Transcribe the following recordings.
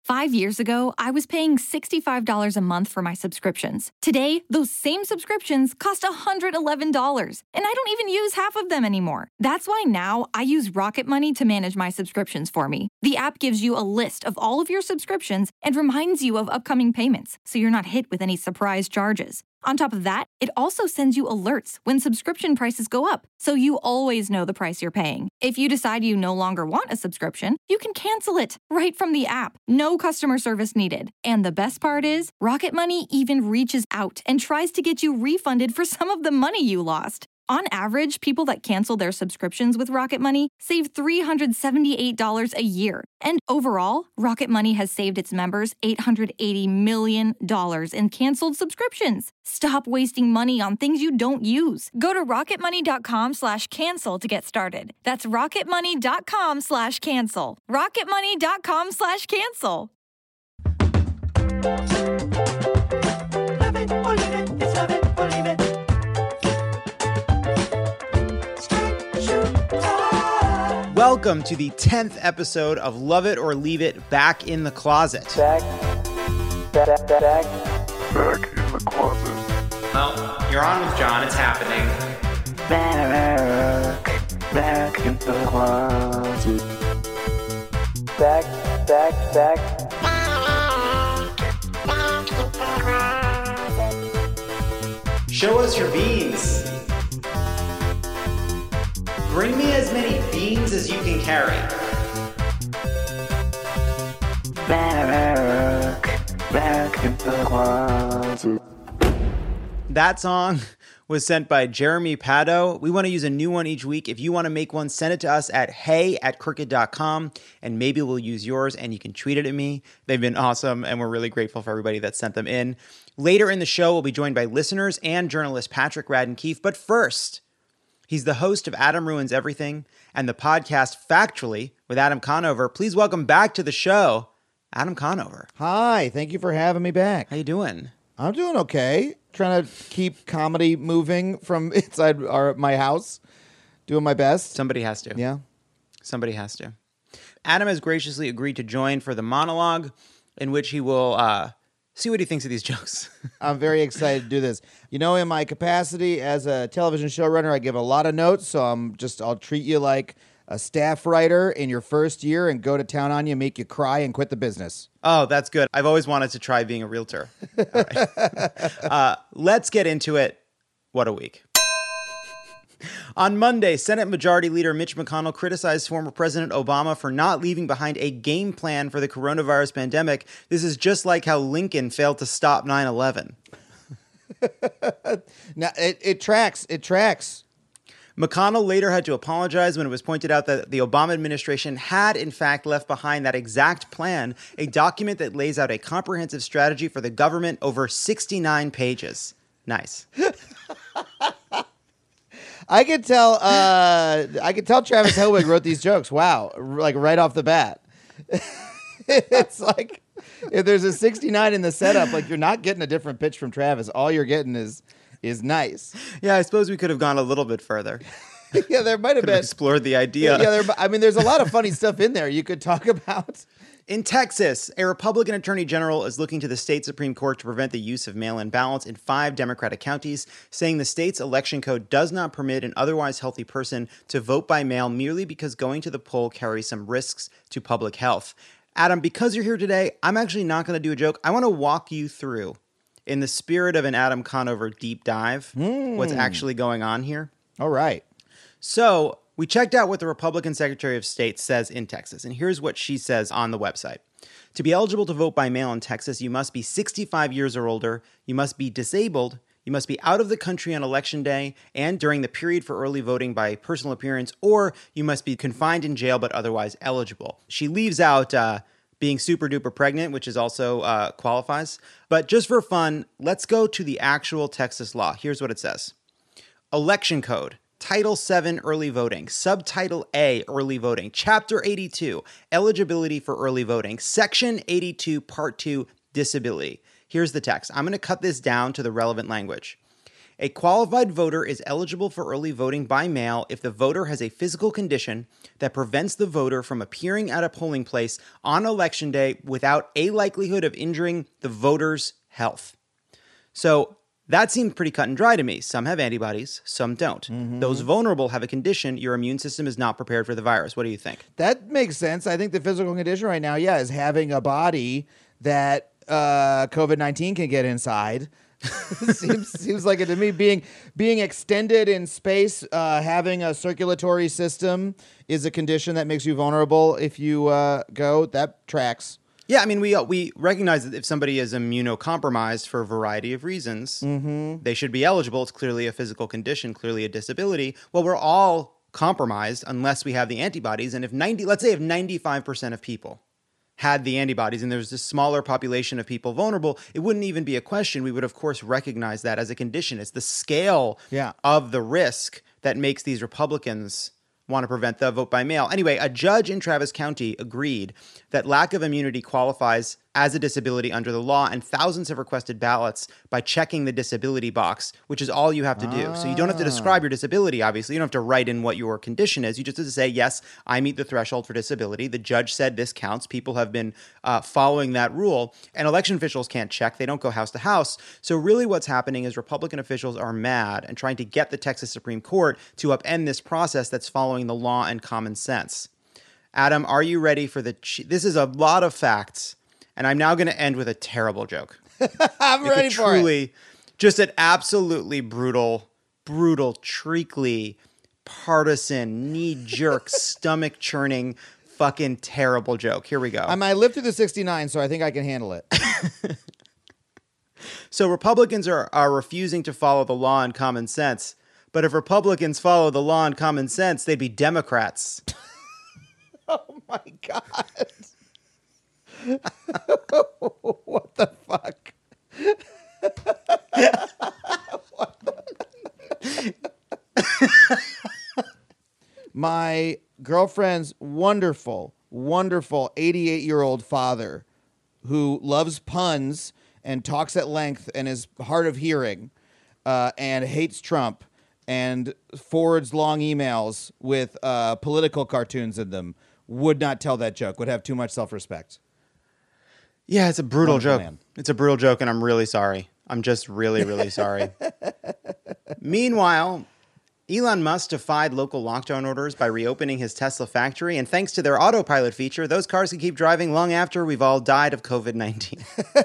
5 years ago, I was paying $65 a month for my subscriptions. Today, those same subscriptions cost $111, and I don't even use half of them anymore. That's why now I use Rocket Money to manage my subscriptions for me. The app gives you a list of all of your subscriptions and reminds you of upcoming payments, so you're not hit with any surprise charges. On top of that, it also sends you alerts when subscription prices go up, so you always know the price you're paying. If you decide you no longer want a subscription, you can cancel it right from the app. No customer service needed. And the best part is, Rocket Money even reaches out and tries to get you refunded for some of the money you lost. On average, people that cancel their subscriptions with Rocket Money save $378 a year. And overall, Rocket Money has saved its members $880 million in canceled subscriptions. Stop wasting money on things you don't use. Go to rocketmoney.com/cancel to get started. That's rocketmoney.com/cancel. rocketmoney.com/cancel. Love it or leave it, it's love it or leave it. Welcome to the 10th episode of Love It or Leave It Back in the Closet. Back in the closet. Well, you're on with John. It's happening. Back in the closet. Back. Show us your beans. Bring me as many beans as you can carry. Back in the closet. That song was sent by Jeremy Pado. We want to use a new one each week. If you want to make one, send it to us at hey@crooked.com, and maybe we'll use yours, and you can tweet it at me. They've been awesome, and we're really grateful for everybody that sent them in. Later in the show, we'll be joined by listeners and journalist Patrick Radden Keefe. But first, he's the host of Adam Ruins Everything and the podcast Factually with Adam Conover. Please welcome back to the show, Adam Conover. Hi, thank you for having me back. How you doing? I'm doing okay. Trying to keep comedy moving from inside my house. Doing my best. Somebody has to. Yeah. Somebody has to. Adam has graciously agreed to join for the monologue in which he will see what he thinks of these jokes. I'm very excited to do this. You know, in my capacity as a television showrunner, I give a lot of notes, so I'll treat you like a staff writer in your first year and go to town on you, make you cry, and quit the business. Oh, that's good. I've always wanted to try being a realtor. All right. Let's get into it. What a week. On Monday, Senate Majority Leader Mitch McConnell criticized former President Obama for not leaving behind a game plan for the coronavirus pandemic. This is just like how Lincoln failed to stop 9/11. Now, it tracks. It tracks. McConnell later had to apologize when it was pointed out that the Obama administration had, in fact, left behind that exact plan, a document that lays out a comprehensive strategy for the government over 69 pages. Nice. I could tell Travis Helwig wrote these jokes. Wow. Like right off the bat. It's like if there's a 69 in the setup, like you're not getting a different pitch from Travis. All you're getting is nice. Yeah, I suppose we could have gone a little bit further. Yeah, there might have been. Explored the idea. Yeah, there's a lot of funny stuff in there you could talk about. In Texas, a Republican attorney general is looking to the state Supreme Court to prevent the use of mail-in ballots in 5 Democratic counties, saying the state's election code does not permit an otherwise healthy person to vote by mail merely because going to the poll carries some risks to public health. Adam, because you're here today, I'm actually not going to do a joke. I want to walk you through, in the spirit of an Adam Conover deep dive, what's actually going on here. All right. So we checked out what the Republican Secretary of State says in Texas, and here's what she says on the website. To be eligible to vote by mail in Texas, you must be 65 years or older, you must be disabled, you must be out of the country on Election Day and during the period for early voting by personal appearance, or you must be confined in jail but otherwise eligible. She leaves out being super duper pregnant, which is also qualifies. But just for fun, let's go to the actual Texas law. Here's what it says. Election Code. Title 7, Early Voting. Subtitle A, Early Voting. Chapter 82, Eligibility for Early Voting. Section 82, Part 2, Disability. Here's the text. I'm going to cut this down to the relevant language. A qualified voter is eligible for early voting by mail if the voter has a physical condition that prevents the voter from appearing at a polling place on election day without a likelihood of injuring the voter's health. So that seemed pretty cut and dry to me. Some have antibodies, some don't. Those vulnerable have a condition. Your immune system is not prepared for the virus. What do you think? That makes sense. I think the physical condition right now, is having a body that COVID-19 can get inside. seems like it to me. Being extended in space, having a circulatory system is a condition that makes you vulnerable if you go. That tracks. Yeah, I mean, we recognize that if somebody is immunocompromised for a variety of reasons, they should be eligible. It's clearly a physical condition, clearly a disability. Well, we're all compromised unless we have the antibodies. And let's say if 95% of people had the antibodies and there's this smaller population of people vulnerable, it wouldn't even be a question. We would, of course, recognize that as a condition. It's the scale of the risk that makes these Republicans want to prevent the vote by mail. Anyway, a judge in Travis County agreed that lack of immunity qualifies as a disability under the law, and thousands have requested ballots by checking the disability box, which is all you have to do. So you don't have to describe your disability, obviously. You don't have to write in what your condition is. You just have to say, yes, I meet the threshold for disability. The judge said this counts. People have been following that rule, and election officials can't check. They don't go house to house. So really what's happening is Republican officials are mad and trying to get the Texas Supreme Court to upend this process that's following the law and common sense. Adam, are you ready for this is a lot of facts. And I'm now going to end with a terrible joke. I'm ready for it. Truly, just an absolutely brutal, treacly, partisan, knee-jerk, stomach-churning, fucking terrible joke. Here we go. I lived through the 69, so I think I can handle it. So Republicans are refusing to follow the law and common sense. But if Republicans follow the law and common sense, they'd be Democrats. Oh, my God. What the fuck? My girlfriend's wonderful 88-year-old father who loves puns and talks at length and is hard of hearing and hates Trump and forwards long emails with political cartoons in them would not tell that joke, would have too much self-respect. Yeah, it's a brutal Wonderful joke. man. It's a brutal joke, and I'm really sorry. I'm just really sorry. Meanwhile, Elon Musk defied local lockdown orders by reopening his Tesla factory, and thanks to their autopilot feature, those cars can keep driving long after we've all died of COVID-19.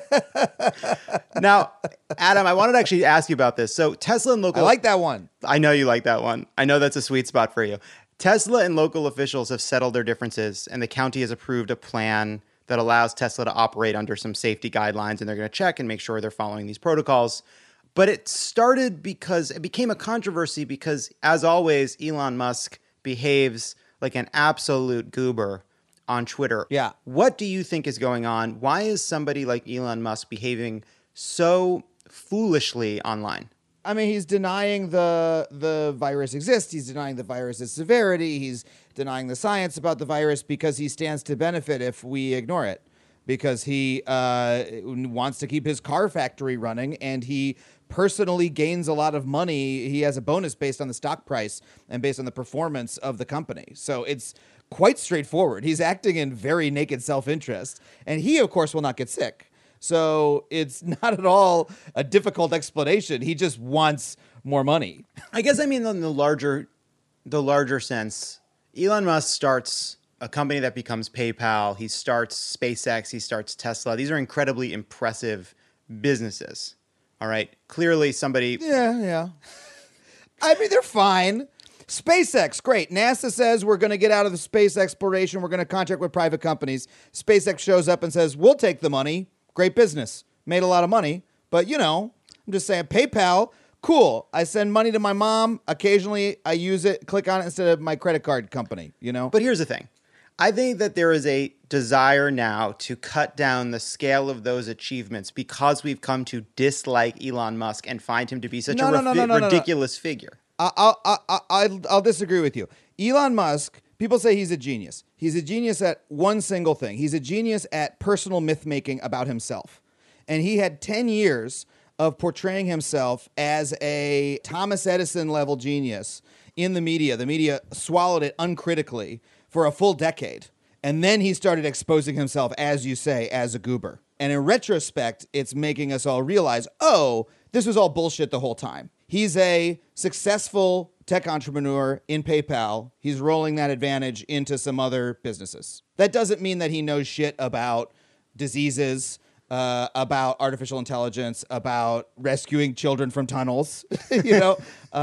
Now, Adam, I wanted to actually ask you about this. So Tesla and local... I like that one. I know you like that one. I know that's a sweet spot for you. Tesla and local officials have settled their differences, and the county has approved a plan that allows Tesla to operate under some safety guidelines, and they're going to check and make sure they're following these protocols. But it started because it became a controversy because, as always, Elon Musk behaves like an absolute goober on Twitter. Yeah. What do you think is going on? Why is somebody like Elon Musk behaving so foolishly online? I mean, he's denying the virus exists. He's denying the virus's severity. He's denying the science about the virus because he stands to benefit if we ignore it. Because he wants to keep his car factory running, and he personally gains a lot of money. He has a bonus based on the stock price and based on the performance of the company. So it's quite straightforward. He's acting in very naked self-interest, and he, of course, will not get sick. So it's not at all a difficult explanation. He just wants more money. I guess I mean in the larger sense, Elon Musk starts a company that becomes PayPal. He starts SpaceX. He starts Tesla. These are incredibly impressive businesses. All right. Clearly somebody... Yeah. I mean, they're fine. SpaceX, great. NASA says we're going to get out of the space exploration. We're going to contract with private companies. SpaceX shows up and says, we'll take the money. Great business. Made a lot of money. But, I'm just saying, PayPal, cool. I send money to my mom. Occasionally, I use it, click on it instead of my credit card company, But here's the thing. I think that there is a desire now to cut down the scale of those achievements because we've come to dislike Elon Musk and find him to be such a ridiculous figure. I'll disagree with you. Elon Musk, people say he's a genius. He's a genius at one single thing. He's a genius at personal myth making about himself. And he had 10 years of portraying himself as a Thomas Edison level genius in the media. The media swallowed it uncritically for a full decade. And then he started exposing himself, as you say, as a goober. And in retrospect, it's making us all realize, oh, this was all bullshit the whole time. He's a successful tech entrepreneur in PayPal. He's rolling that advantage into some other businesses. That doesn't mean that he knows shit about diseases, about artificial intelligence, about rescuing children from tunnels, you know?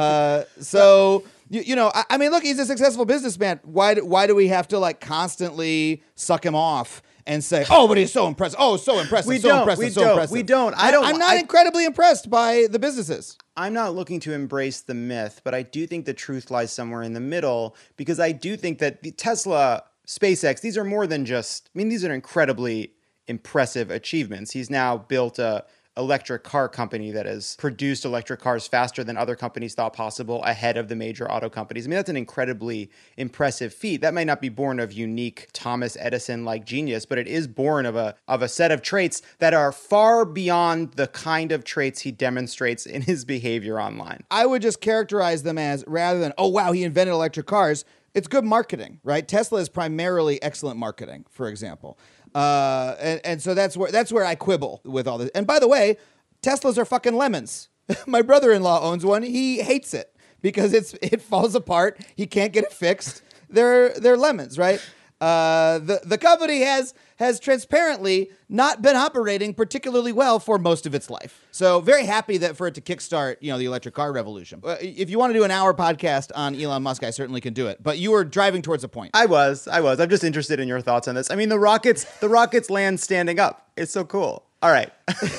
I mean, look, he's a successful businessman. Why do we have to like constantly suck him off and say, oh, but he's so impressive. Oh, so impressive. We don't. I'm not incredibly impressed by the businesses. I'm not looking to embrace the myth, but I do think the truth lies somewhere in the middle, because I do think that the Tesla, SpaceX, these are more than just, I mean, these are incredibly impressive achievements. He's now built a electric car company that has produced electric cars faster than other companies thought possible, ahead of the major auto companies. I mean, that's an incredibly impressive feat. That might not be born of unique Thomas Edison-like genius, but it is born of a set of traits that are far beyond the kind of traits he demonstrates in his behavior online. I would just characterize them as, rather than, oh, wow, he invented electric cars, it's good marketing, right? Tesla is primarily excellent marketing, for example. And so that's where I quibble with all this. And by the way, Teslas are fucking lemons. My brother-in-law owns one. He hates it because it falls apart. He can't get it fixed. They're lemons, right? The company has transparently not been operating particularly well for most of its life. So very happy that for it to kickstart, the electric car revolution. If you want to do an hour podcast on Elon Musk, I certainly can do it. But you were driving towards a point. I was. I'm just interested in your thoughts on this. I mean, the rockets land standing up. It's so cool. All right.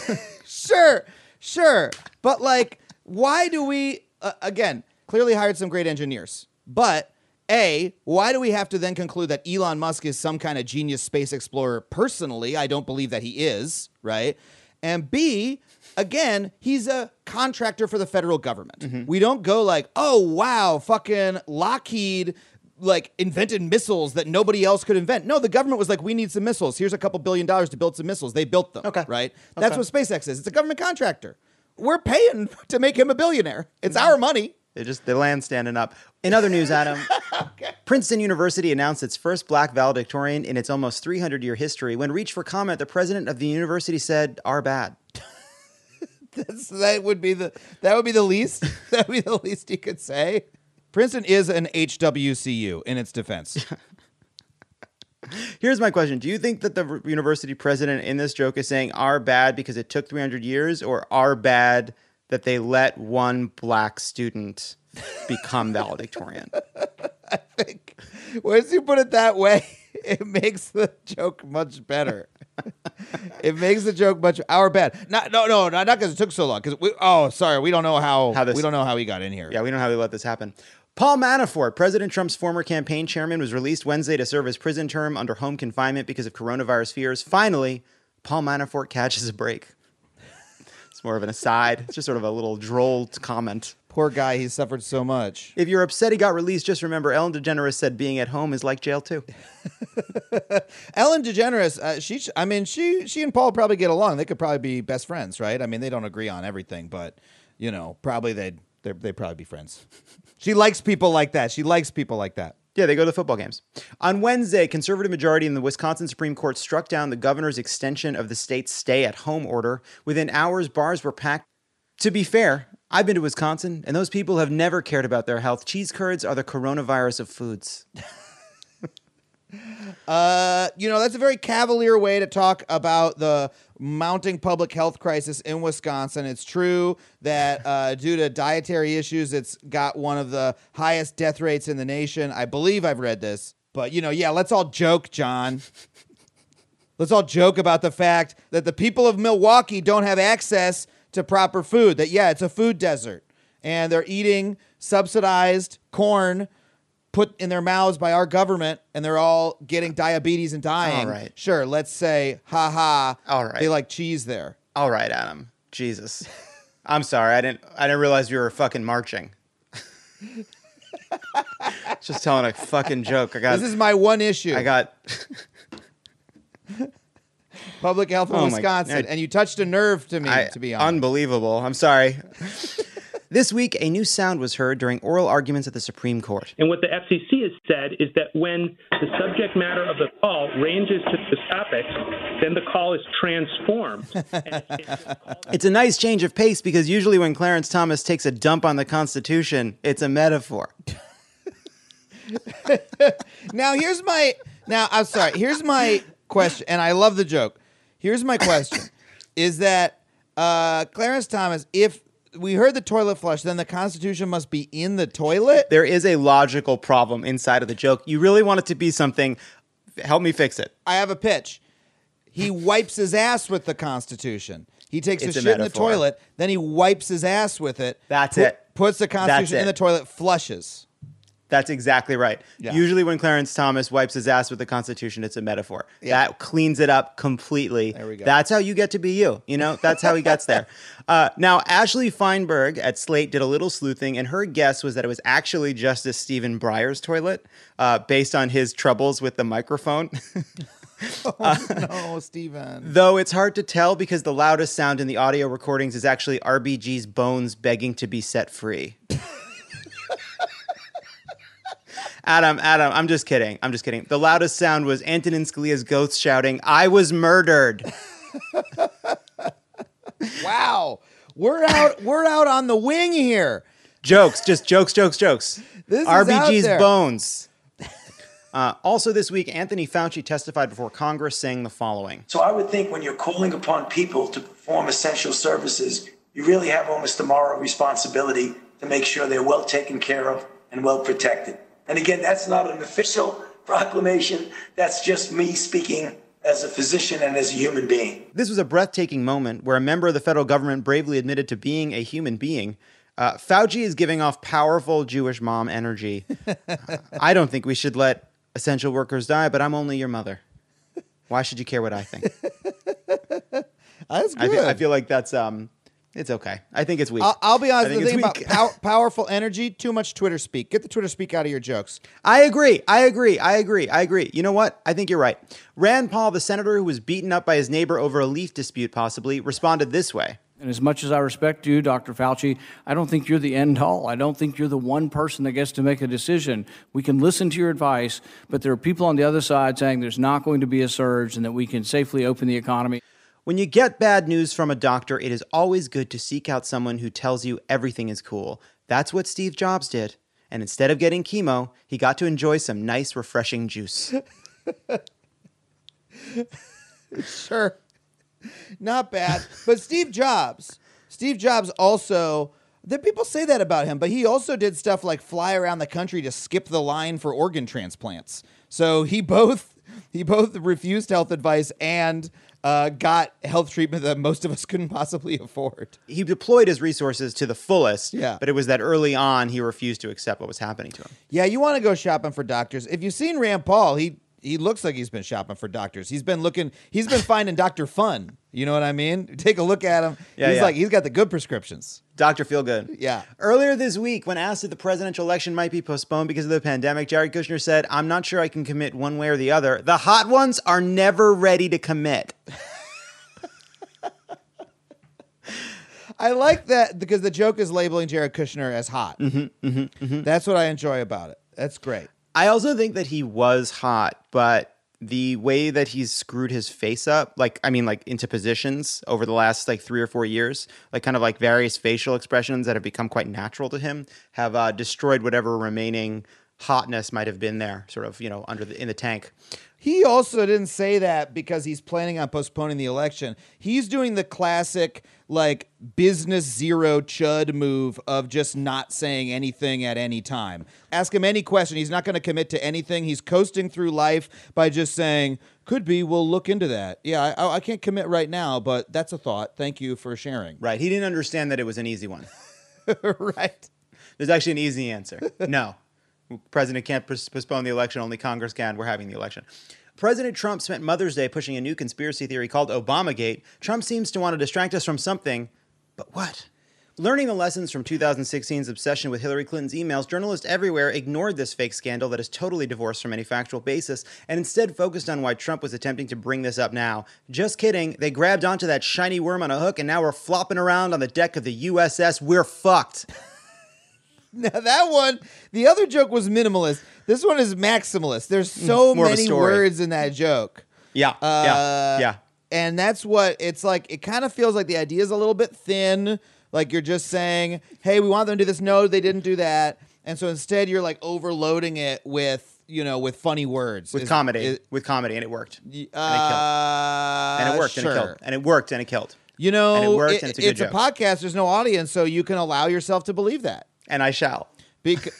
Sure. But like, why do we, again, clearly hired some great engineers, but why do we have to then conclude that Elon Musk is some kind of genius space explorer personally? I don't believe that he is, right? And B, again, he's a contractor for the federal government. Mm-hmm. We don't go like, oh, wow, fucking Lockheed like invented missiles that nobody else could invent. No, the government was like, we need some missiles. Here's a couple $1 billion to build some missiles. They built them, right? That's what SpaceX is. It's a government contractor. We're paying to make him a billionaire. It's our money. They land standing up. In other news, Adam, Princeton University announced its first black valedictorian in its almost 300-year history. When reached for comment, the president of the university said, "Are bad." That would be the least. That would be the least you could say. Princeton is an HWCU in its defense. Here's my question. Do you think that the university president in this joke is saying "are bad" because it took 300 years, or "are bad" that they let one black student become valedictorian? I think once you put it that way, it makes the joke much better. It makes the joke much our bad. Not because it took so long. Because we don't know how he got in here. Yeah, we don't know how they let this happen. Paul Manafort, President Trump's former campaign chairman, was released Wednesday to serve his prison term under home confinement because of coronavirus fears. Finally, Paul Manafort catches a break. It's more of an aside. It's just sort of a little droll comment. Poor guy, he suffered so much. If you're upset he got released, just remember Ellen DeGeneres said being at home is like jail too. Ellen DeGeneres, she and Paul probably get along. They could probably be best friends, right? I mean, they don't agree on everything, but probably they'd probably be friends. She likes people like that. Yeah, they go to the football games. On Wednesday, conservative majority in the Wisconsin Supreme Court struck down the governor's extension of the state's stay-at-home order. Within hours, bars were packed. To be fair, I've been to Wisconsin, and those people have never cared about their health. Cheese curds are the coronavirus of foods. That's a very cavalier way to talk about the mounting public health crisis in Wisconsin. It's true that due to dietary issues, it's got one of the highest death rates in the nation. I believe I've read this. But, let's all joke, John. Let's all joke about the fact that the people of Milwaukee don't have access to proper food. That, it's a food desert. And they're eating subsidized corn put in their mouths by our government, and they're all getting diabetes and dying. All right. Sure, let's say, ha. All right. They like cheese there. All right, Adam. Jesus. I'm sorry. I didn't realize we were fucking marching. Just telling a fucking joke. This is my one issue. public health in Oh my- Wisconsin, and you touched a nerve to me, to be honest. Unbelievable. I'm sorry. This week, a new sound was heard during oral arguments at the Supreme Court. And what the FCC has said is that when the subject matter of the call ranges to the topics, then the call is transformed. It's a nice change of pace because usually when Clarence Thomas takes a dump on the Constitution, it's a metaphor. Here's my question, and I love the joke. Here's my question, is that Clarence Thomas, if we heard the toilet flush, then the Constitution must be in the toilet? There is a logical problem inside of the joke. You really want it to be something. Help me fix it. I have a pitch. He wipes his ass with the Constitution. He takes It's a a shit in the metaphor. toilet, then he wipes his ass with it. That's it. Puts the Constitution That's in the it. toilet, flushes. That's exactly right. Yeah. Usually when Clarence Thomas wipes his ass with the Constitution, it's a metaphor. Yeah. That cleans it up completely. There we go. That's how you get to be you. You know, that's how he gets there. Now, Ashley Feinberg at Slate did a little sleuthing, and her guess was that it was actually Justice Stephen Breyer's toilet, based on his troubles with the microphone. No, Stephen. Though it's hard to tell because the loudest sound in the audio recordings is actually RBG's bones begging to be set free. Adam, I'm just kidding. The loudest sound was Antonin Scalia's ghost shouting, "I was murdered." Wow. We're out on the wing here. Jokes, just jokes. This is RBG's out there. bones. Also this week, Anthony Fauci testified before Congress saying the following. So I would think when you're calling upon people to perform essential services, you really have almost a moral responsibility to make sure they're well taken care of and well protected. And again, that's not an official proclamation. That's just me speaking as a physician and as a human being. This was a breathtaking moment where a member of the federal government bravely admitted to being a human being. Fauci is giving off powerful Jewish mom energy. I don't think we should let essential workers die, but I'm only your mother. Why should you care what I think? That's good. I feel like that's it's okay. I think it's weak. I'll be honest. I The think thing it's about weak. powerful energy, too much Twitter speak. Get the Twitter speak out of your jokes. I agree. You know what? I think you're right. Rand Paul, the senator who was beaten up by his neighbor over a leaf dispute, possibly, responded this way. And as much as I respect you, Dr. Fauci, I don't think you're the end all. I don't think you're the one person that gets to make a decision. We can listen to your advice, but there are people on the other side saying there's not going to be a surge and that we can safely open the economy. When you get bad news from a doctor, it is always good to seek out someone who tells you everything is cool. That's what Steve Jobs did. And instead of getting chemo, he got to enjoy some nice, refreshing juice. Sure. Not bad. But Steve Jobs also, people say that about him, but he also did stuff like fly around the country to skip the line for organ transplants. So he both refused health advice and got health treatment that most of us couldn't possibly afford. He deployed his resources to the fullest, Yeah. but it was that early on he refused to accept what was happening to him. Yeah, you want to go shopping for doctors. If you've seen Rand Paul, he looks like he's been shopping for doctors. He's been finding Dr. Fun. You know what I mean? Take a look at him. Yeah. He's got the good prescriptions. Dr. Feelgood. Yeah. Earlier this week, when asked if the presidential election might be postponed because of the pandemic, Jared Kushner said, "I'm not sure I can commit one way or the other. The hot ones are never ready to commit." I like that because the joke is labeling Jared Kushner as hot. That's what I enjoy about it. That's great. I also think that he was hot, but the way that he's screwed his face up, like into positions over the last 3 or 4 years, kind of various facial expressions that have become quite natural to him, have destroyed whatever remaining hotness might have been there, sort of, in the tank. He also didn't say that because he's planning on postponing the election. He's doing the classic, business zero chud move of just not saying anything at any time. Ask him any question. He's not going to commit to anything. He's coasting through life by just saying, could be, we'll look into that. Yeah, I can't commit right now, but that's a thought. Thank you for sharing. Right. He didn't understand that it was an easy one. Right. There's actually an easy answer. No. President can't postpone the election. Only Congress can. We're having the election. President Trump spent Mother's Day pushing a new conspiracy theory called Obamagate. Trump seems to want to distract us from something, but what? Learning the lessons from 2016's obsession with Hillary Clinton's emails, journalists everywhere ignored this fake scandal that is totally divorced from any factual basis and instead focused on why Trump was attempting to bring this up now. Just kidding. They grabbed onto that shiny worm on a hook and now we're flopping around on the deck of the USS We're Fucked. Now that one, the other joke was minimalist. This one is maximalist. There's so More of a many story. words in that joke. Yeah, yeah. And that's what it's like. It kind of feels like the idea is a little bit thin. Like you're just saying, hey, we want them to do this. No, they didn't do that. And so instead you're like overloading it with, with funny words. With comedy, and it worked. And it killed. And it worked, sure. and it killed. And it worked, and it killed. You know, and it worked, and it's a good joke. a podcast. There's no audience, so you can allow yourself to believe that. And I shall. Because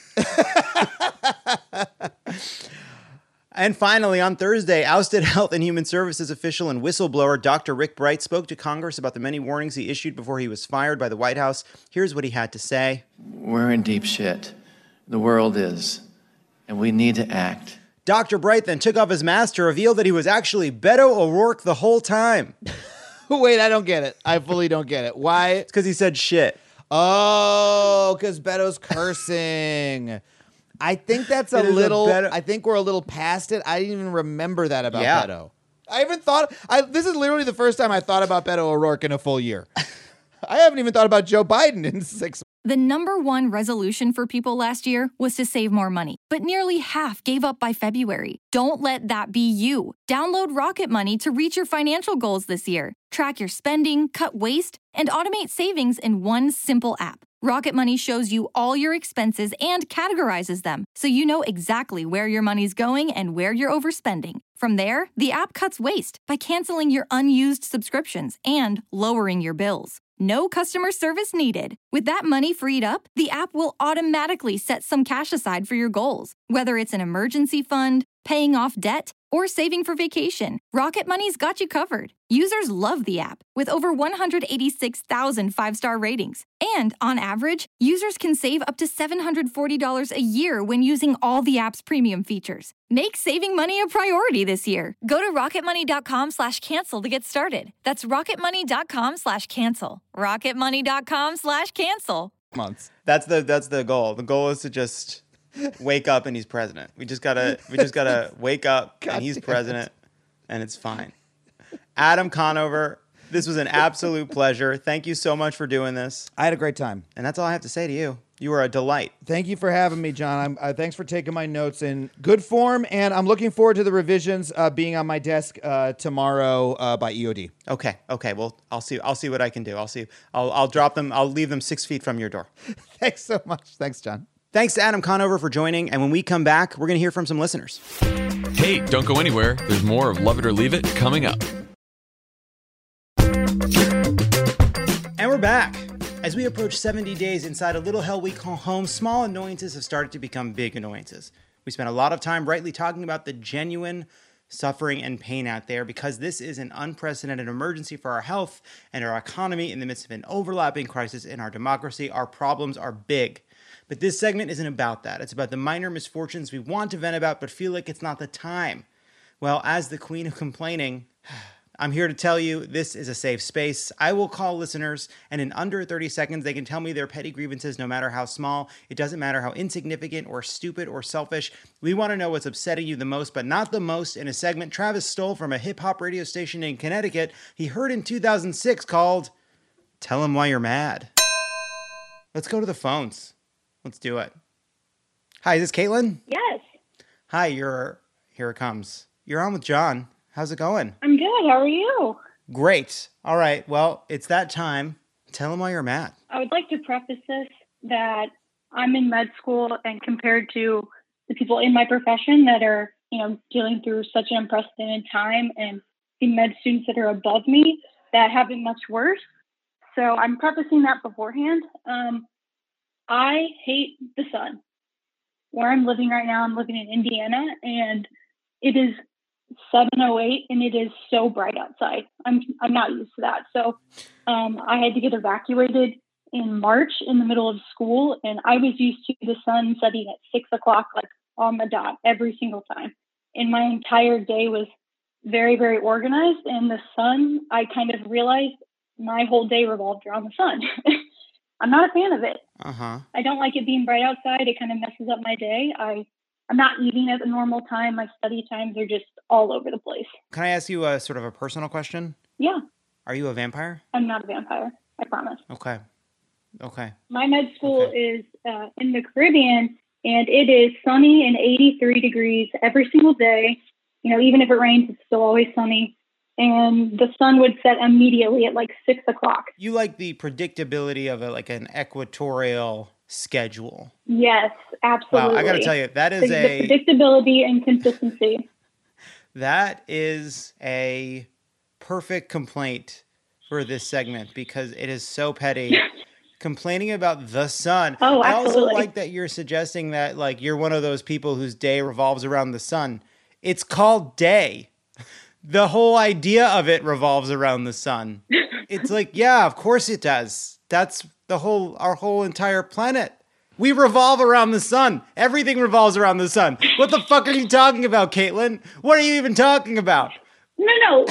And finally, on Thursday, ousted Health and Human Services official and whistleblower Dr. Rick Bright spoke to Congress about the many warnings he issued before he was fired by the White House. Here's what he had to say. We're in deep shit. The world is. And we need to act. Dr. Bright then took off his mask to reveal that he was actually Beto O'Rourke the whole time. Wait, I don't get it. I fully don't get it. Why? It's because he said shit. Oh, because Beto's cursing. I think that's a little. I think we're a little past it. I didn't even remember that about Beto. I haven't thought. This is literally the first time I thought about Beto O'Rourke in a full year. I haven't even thought about Joe Biden in 6 months. The number one resolution for people last year was to save more money, but nearly half gave up by February. Don't let that be you. Download Rocket Money to reach your financial goals this year. Track your spending, cut waste, and automate savings in one simple app. Rocket Money shows you all your expenses and categorizes them, so you know exactly where your money's going and where you're overspending. From there, the app cuts waste by canceling your unused subscriptions and lowering your bills. No customer service needed. With that money freed up, the app will automatically set some cash aside for your goals, whether it's an emergency fund, paying off debt, or saving for vacation. Rocket Money's got you covered. Users love the app, with over 186,000 five-star ratings. And on average, users can save up to $740 a year when using all the app's premium features. Make saving money a priority this year. Go to rocketmoney.com/cancel to get started. That's rocketmoney.com/cancel. rocketmoney.com/cancel. Months. That's the goal. The goal is to just wake up and he's president. We just gotta wake up and he's president, and it's fine. Adam Conover, this was an absolute pleasure. Thank you so much for doing this. I had a great time. And that's all I have to say to you. You were a delight. Thank you for having me, John. Thanks for taking my notes in good form, and I'm looking forward to the revisions being on my desk tomorrow by EOD. Okay. Well, I'll see what I can do. I'll drop them. I'll leave them 6 feet from your door. Thanks so much. Thanks, John. Thanks to Adam Conover for joining. And when we come back, we're going to hear from some listeners. Hey, don't go anywhere. There's more of Love It or Leave It coming up. And we're back. As we approach 70 days inside a little hell we call home, small annoyances have started to become big annoyances. We spent a lot of time rightly talking about the genuine suffering and pain out there because this is an unprecedented emergency for our health and our economy in the midst of an overlapping crisis in our democracy. Our problems are big. But this segment isn't about that. It's about the minor misfortunes we want to vent about but feel like it's not the time. Well, as the queen of complaining, I'm here to tell you this is a safe space. I will call listeners, and in under 30 seconds, they can tell me their petty grievances no matter how small. It doesn't matter how insignificant or stupid or selfish. We want to know what's upsetting you the most, but not the most, in a segment Travis stole from a hip-hop radio station in Connecticut he heard in 2006 called Tell 'Em Why You're Mad. Let's go to the phones. Let's do it. Hi, is this Caitlin? Yes. Hi, here it comes. You're on with John. How's it going? I'm good. How are you? Great. All right. Well, it's that time. Tell them why you're mad. I would like to preface this that I'm in med school, and compared to the people in my profession that are, dealing through such an unprecedented time, and the med students that are above me that have it much worse. So I'm prefacing that beforehand. I hate the sun. Where I'm living right now, I'm living in Indiana, and it is 7:08 and it is so bright outside. I'm not used to that. So I had to get evacuated in March in the middle of school, and I was used to the sun setting at 6 o'clock, like on the dot every single time. And my entire day was very, very organized. And the sun, I kind of realized my whole day revolved around the sun. I'm not a fan of it. Uh-huh. I don't like it being bright outside. It kind of messes up my day. I'm not eating at the normal time. My study times are just all over the place. Can I ask you a sort of a personal question? Yeah, Are you a vampire? I'm not a vampire. I promise. Okay. My med school is in the Caribbean, and it is sunny and 83 degrees every single day. You know, even if it rains, it's still always sunny. And the sun would set immediately at like 6 o'clock. You like the predictability of an equatorial schedule. Yes, absolutely. Wow, I got to tell you, that is the predictability and consistency. That is a perfect complaint for this segment because it is so petty. Complaining about the sun. Oh, I also absolutely. like that you're suggesting that like you're one of those people whose day revolves around the sun. It's called day. The whole idea of it revolves around the sun. It's like, yeah, of course it does. That's our whole entire planet. We revolve around the sun. Everything revolves around the sun. What the fuck are you talking about, Caitlin? What are you even talking about? No.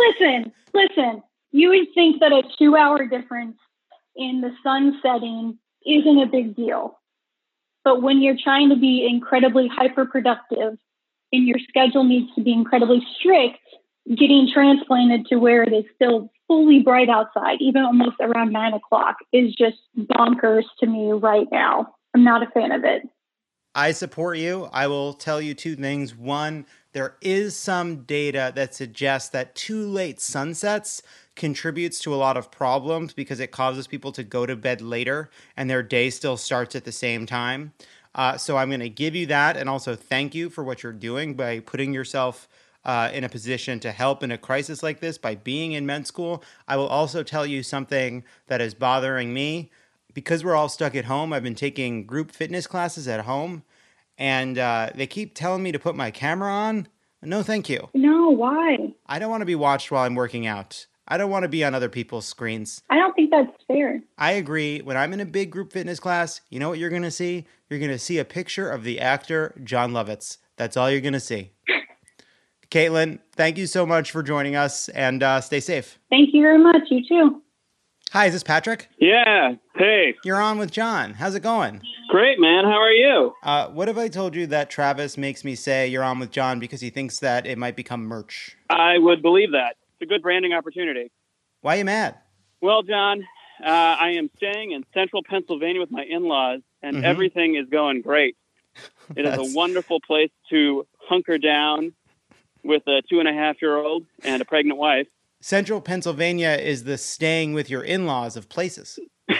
Listen. You would think that a 2-hour difference in the sun setting isn't a big deal. But when you're trying to be incredibly hyper-productive and your schedule needs to be incredibly strict, getting transplanted to where it is still fully bright outside, even almost around 9 o'clock, is just bonkers to me right now. I'm not a fan of it. I support you. I will tell you two things. One, there is some data that suggests that too late sunsets contributes to a lot of problems because it causes people to go to bed later and their day still starts at the same time. So I'm going to give you that and also thank you for what you're doing by putting yourself in a position to help in a crisis like this by being in med school. I will also tell you something that is bothering me. Because we're all stuck at home, I've been taking group fitness classes at home, and they keep telling me to put my camera on. No, thank you. No, why? I don't want to be watched while I'm working out. I don't want to be on other people's screens. I don't think that's fair. I agree. When I'm in a big group fitness class, you know what you're going to see? You're going to see a picture of the actor John Lovitz. That's all you're going to see. Caitlin, thank you so much for joining us, and stay safe. Thank you very much. You too. Hi, is this Patrick? Yeah. Hey. You're on with John. How's it going? Great, man. How are you? What if I told you that Travis makes me say you're on with John because he thinks that it might become merch? I would believe that. It's a good branding opportunity. Why are you mad? Well, John, I am staying in central Pennsylvania with my in-laws, and everything is going great. It is a wonderful place to hunker down with a 2.5-year-old and a pregnant wife. Central Pennsylvania is the staying with your in-laws of places.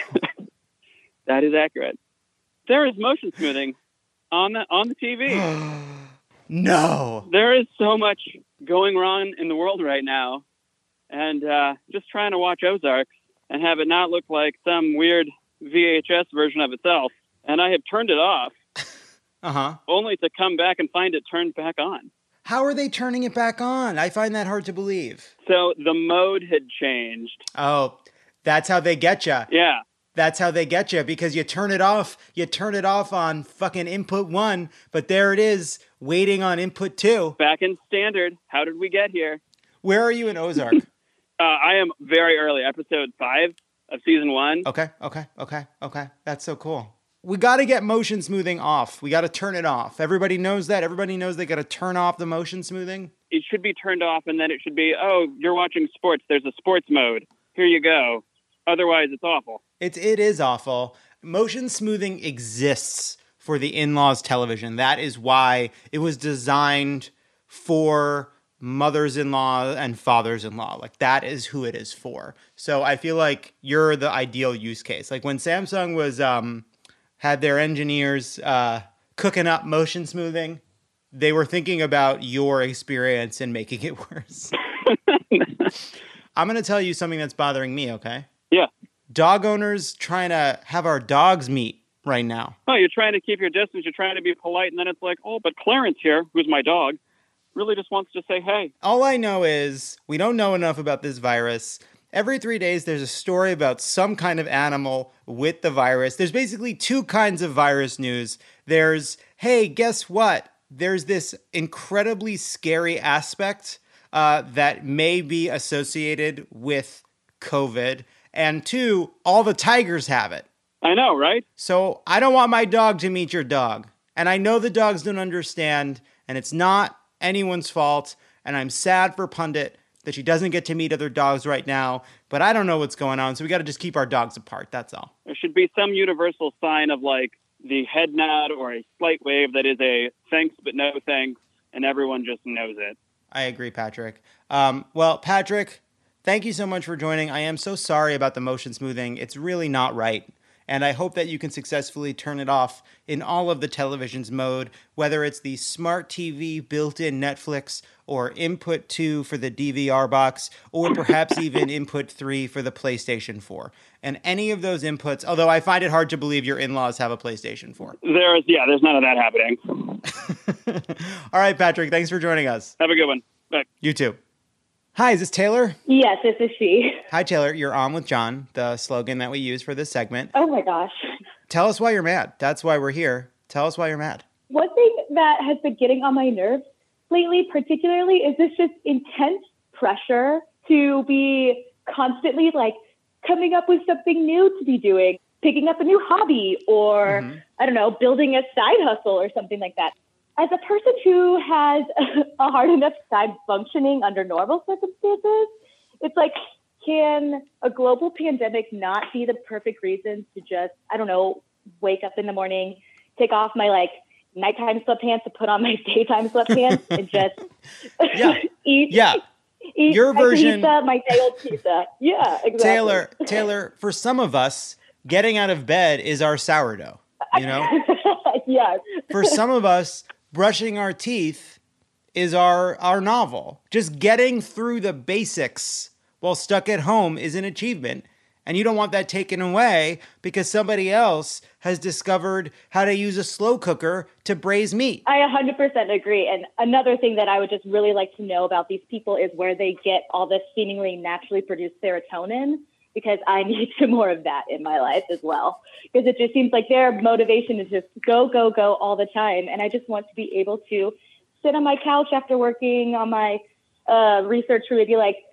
That is accurate. There is motion smoothing on the TV. No. There is so much going wrong in the world right now. And just trying to watch Ozarks and have it not look like some weird VHS version of itself. And I have turned it off. Only to come back and find it turned back on. How are they turning it back on? I find that hard to believe. So the mode had changed. Oh, that's how they get you. Yeah. That's how they get you because you turn it off. You turn it off on fucking input 1, but there it is waiting on input 2. Back in standard. How did we get here? Where are you in Ozark? I am very early, episode 5 of season 1. Okay. That's so cool. We got to get motion smoothing off. We got to turn it off. Everybody knows that. Everybody knows they got to turn off the motion smoothing. It should be turned off, and then it should be, oh, you're watching sports. There's a sports mode. Here you go. Otherwise, it's awful. It is awful. Motion smoothing exists for the in-laws television. That is why it was designed for mothers-in-law and fathers-in-law. Like, that is who it is for. So I feel like you're the ideal use case. Like, when Samsung was... had their engineers cooking up motion smoothing, they were thinking about your experience and making it worse. I'm going to tell you something that's bothering me, okay? Yeah. Dog owners trying to have our dogs meet right now. Oh, you're trying to keep your distance. You're trying to be polite. And then it's like, oh, but Clarence here, who's my dog, really just wants to say, hey. All I know is we don't know enough about this virus. Every 3 days, there's a story about some kind of animal with the virus. There's basically 2 kinds of virus news. There's, hey, guess what? There's this incredibly scary aspect that may be associated with COVID. And 2, all the tigers have it. I know, right? So I don't want my dog to meet your dog. And I know the dogs don't understand, and it's not anyone's fault. And I'm sad for Pundit that she doesn't get to meet other dogs right now. But I don't know what's going on, so we got to just keep our dogs apart. That's all. There should be some universal sign of like the head nod or a slight wave that is a thanks but no thanks, and everyone just knows it. I agree, Patrick. Well, Patrick, thank you so much for joining. I am so sorry about the motion smoothing. It's really not right. And I hope that you can successfully turn it off in all of the television's mode, whether it's the smart TV built-in Netflix or input 2 for the DVR box, or perhaps even input 3 for the PlayStation 4. And any of those inputs, although I find it hard to believe your in-laws have a PlayStation 4. There's none of that happening. All right, Patrick, thanks for joining us. Have a good one. Bye. You too. Hi, is this Taylor? Yes, this is she. Hi, Taylor. You're on with John, the slogan that we use for this segment. Oh, my gosh. Tell us why you're mad. That's why we're here. Tell us why you're mad. One thing that has been getting on my nerves lately, particularly, is this just intense pressure to be constantly, like, coming up with something new to be doing, picking up a new hobby, or, I don't know, building a side hustle or something like that. As a person who has a hard enough time functioning under normal circumstances, it's like, can a global pandemic not be the perfect reason to just, I don't know, wake up in the morning, take off my like nighttime sweatpants to put on my daytime sweatpants and just eat your version, pizza, my day old pizza. Yeah, exactly. Taylor, for some of us, getting out of bed is our sourdough, you know? Yes. For some of us, brushing our teeth is our novel. Just getting through the basics while stuck at home is an achievement. And you don't want that taken away because somebody else has discovered how to use a slow cooker to braise meat. I 100% agree. And another thing that I would just really like to know about these people is where they get all this seemingly naturally produced serotonin, because I need some more of that in my life as well. Because it just seems like their motivation is just go, go, go all the time. And I just want to be able to sit on my couch after working on my research for maybe like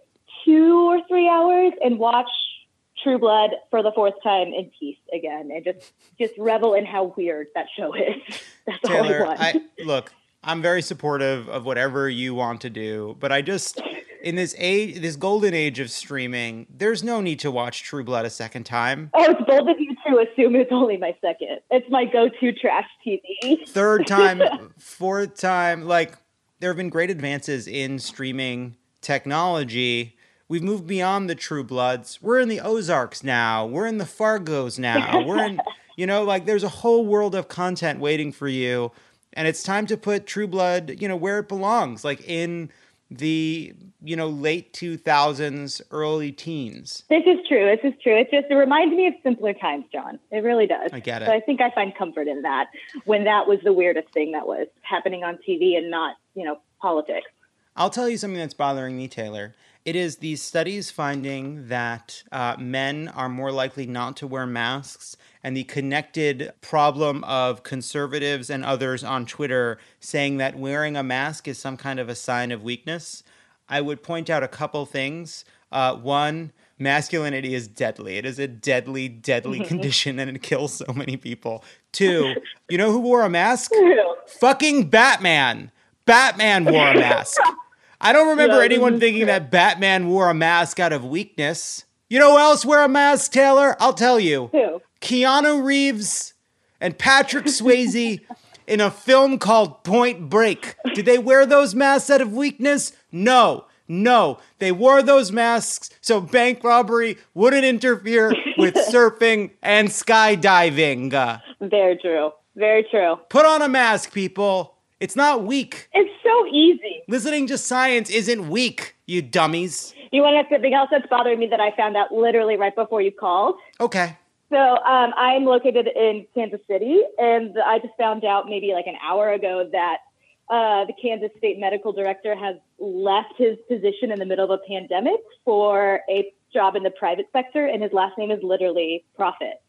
2 or 3 hours and watch True Blood for the 4th time in peace again, and just revel in how weird that show is. That's Taylor, all I want. Look, I'm very supportive of whatever you want to do, but I just, in this age, this golden age of streaming, there's no need to watch True Blood a second time. Oh, it's bold of you to assume it's only my second. It's my go-to trash TV. 3rd time, 4th time, like, there have been great advances in streaming technology. We've moved beyond the True Bloods. We're in the Ozarks now. We're in the Fargos now. We're in, you know, like there's a whole world of content waiting for you. And it's time to put True Blood, you know, where it belongs, like in the, you know, late 2000s, early teens. This is true. It reminds me of simpler times, John. It really does. I get it. So I think I find comfort in that when that was the weirdest thing that was happening on TV and not, you know, politics. I'll tell you something that's bothering me, Taylor. It is these studies finding that men are more likely not to wear masks, and the connected problem of conservatives and others on Twitter saying that wearing a mask is some kind of a sign of weakness. I would point out a couple things. One, masculinity is deadly. It is a deadly, deadly condition, and it kills so many people. 2, you know who wore a mask? Fucking Batman. Batman wore a mask. I don't remember anyone thinking that Batman wore a mask out of weakness. You know who else wear a mask, Taylor? I'll tell you. Who? Keanu Reeves and Patrick Swayze in a film called Point Break. Did they wear those masks out of weakness? No. They wore those masks so bank robbery wouldn't interfere with surfing and skydiving. Very true. Put on a mask, people. It's not weak. It's so easy. Listening to science isn't weak, you dummies. You want to know something else that's bothering me that I found out literally right before you called? Okay. So I'm located in Kansas City, and I just found out maybe like an hour ago that the Kansas State Medical Director has left his position in the middle of a pandemic for a job in the private sector, and his last name is literally Profit.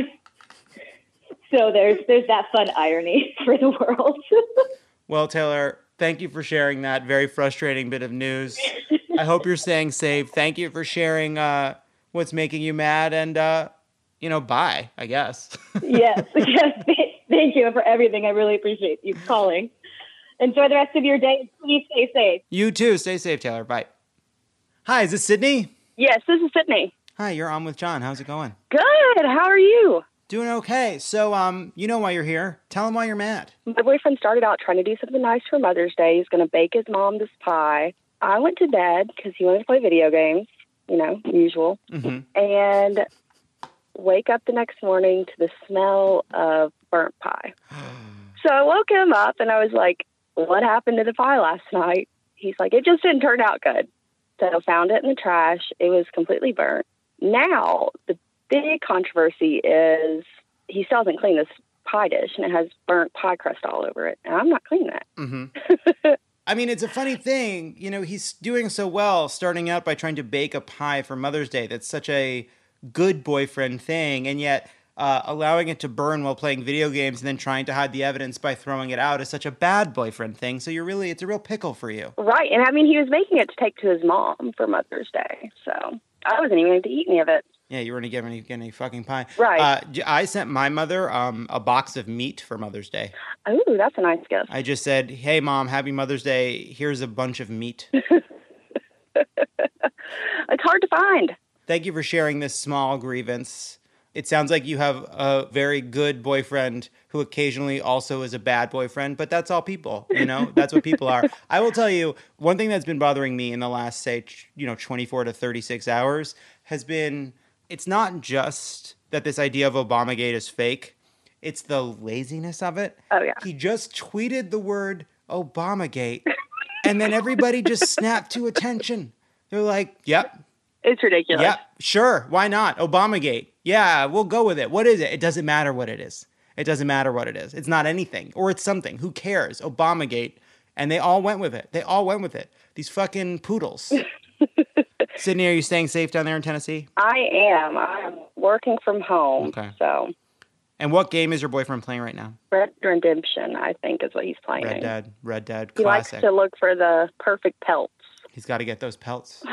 So there's that fun irony for the world. Well, Taylor, thank you for sharing that very frustrating bit of news. I hope you're staying safe. Thank you for sharing what's making you mad. And bye, I guess. Yes. Thank you for everything. I really appreciate you calling. Enjoy the rest of your day. Please stay safe. You too. Stay safe, Taylor. Bye. Hi, is this Sydney? Yes, this is Sydney. Hi, you're on with John. How's it going? Good. How are you? Doing okay. So, you know why you're here. Tell him why you're mad. My boyfriend started out trying to do something nice for Mother's Day. He's going to bake his mom this pie. I went to bed because he wanted to play video games, usual. Mm-hmm. And wake up the next morning to the smell of burnt pie. So I woke him up and I was like, what happened to the pie last night? He's like, it just didn't turn out good. So I found it in the trash. It was completely burnt. Now, the big controversy is he still hasn't cleaned this pie dish and it has burnt pie crust all over it. And I'm not cleaning that. Mm-hmm. I mean, it's a funny thing. He's doing so well starting out by trying to bake a pie for Mother's Day. That's such a good boyfriend thing. And yet allowing it to burn while playing video games and then trying to hide the evidence by throwing it out is such a bad boyfriend thing. So it's a real pickle for you. Right. And I mean, he was making it to take to his mom for Mother's Day. So I wasn't even going to eat any of it. Yeah, you weren't going to get any fucking pie. Right. I sent my mother a box of meat for Mother's Day. Oh, that's a nice gift. I just said, hey, Mom, happy Mother's Day. Here's a bunch of meat. It's hard to find. Thank you for sharing this small grievance. It sounds like you have a very good boyfriend who occasionally also is a bad boyfriend, but that's all people, That's what people are. I will tell you, one thing that's been bothering me in the last, say, 24 to 36 hours has been, it's not just that this idea of Obamagate is fake. It's the laziness of it. Oh, yeah. He just tweeted the word Obamagate, and then everybody just snapped to attention. They're like, yep. It's ridiculous. Yep, sure. Why not? Obamagate. Yeah, we'll go with it. What is it? It doesn't matter what it is. It doesn't matter what it is. It's not anything. Or it's something. Who cares? Obamagate. And they all went with it. These fucking poodles. Sydney, are you staying safe down there in Tennessee? I am. I'm working from home. Okay. So. And what game is your boyfriend playing right now? Red Dead Redemption, I think, is what he's playing. Red Dead, he classic. Likes to look for the perfect pelts. He's got to get those pelts.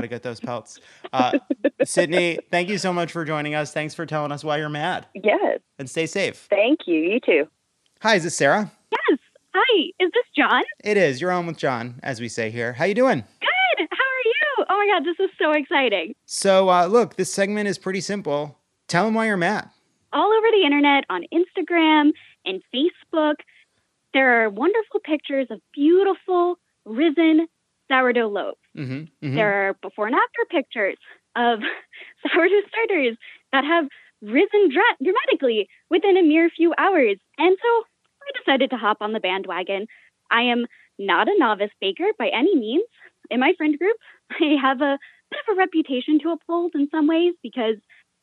Sydney, thank you so much for joining us. Thanks for telling us why you're mad. Yes. And stay safe. Thank you. You too. Hi, is this Sarah? Yes. Hi. Is this John? It is. You're on with John, as we say here. How you doing? Good. How are you? Oh my God, this is so exciting. So, look, this segment is pretty simple. Tell them why you're mad. All over the internet, on Instagram and Facebook, there are wonderful pictures of beautiful, risen sourdough loaves. Mm-hmm, mm-hmm. There are before and after pictures of sourdough starters that have risen dramatically within a mere few hours. And so I decided to hop on the bandwagon. I am not a novice baker by any means. In my friend group, I have a bit of a reputation to uphold in some ways because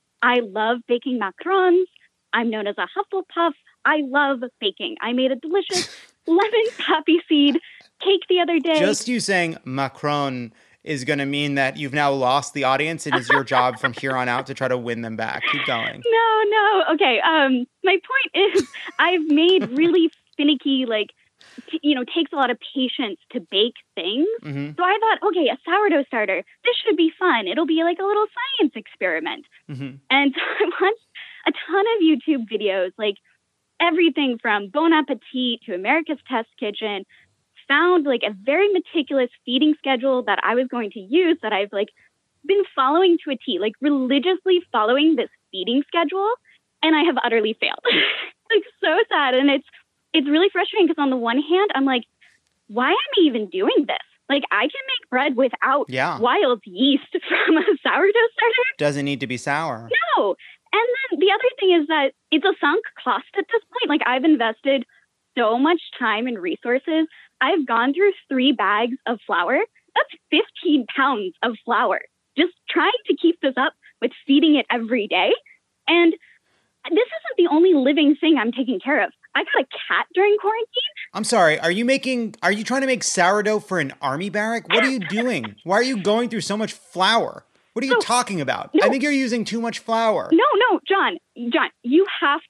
I love baking macarons. I'm known as a Hufflepuff. I love baking. I made a delicious lemon poppy seed cake the other day. Just you saying Macron is going to mean that you've now lost the audience and it's your job from here on out to try to win them back. Keep going. No. Okay. My point is I've made really finicky, takes a lot of patience to bake things. Mm-hmm. So I thought, okay, a sourdough starter, this should be fun. It'll be like a little science experiment. Mm-hmm. And so I watched a ton of YouTube videos, like everything from Bon Appetit to America's Test Kitchen, found like a very meticulous feeding schedule that I was going to use that I've been following to a T, religiously following this feeding schedule. And I have utterly failed. So sad. And it's really frustrating because on the one hand, I'm like, why am I even doing this? I can make bread without wild yeast from a sourdough starter. Doesn't need to be sour. No. And then the other thing is that it's a sunk cost at this point. I've invested so much time and resources. I've gone through 3 bags of flour. That's 15 pounds of flour. Just trying to keep this up with feeding it every day. And this isn't the only living thing I'm taking care of. I got a cat during quarantine. I'm sorry. Are you trying to make sourdough for an army barrack? What are you doing? Why are you going through so much flour? What are you talking about? No. I think you're using too much flour. No, John, you have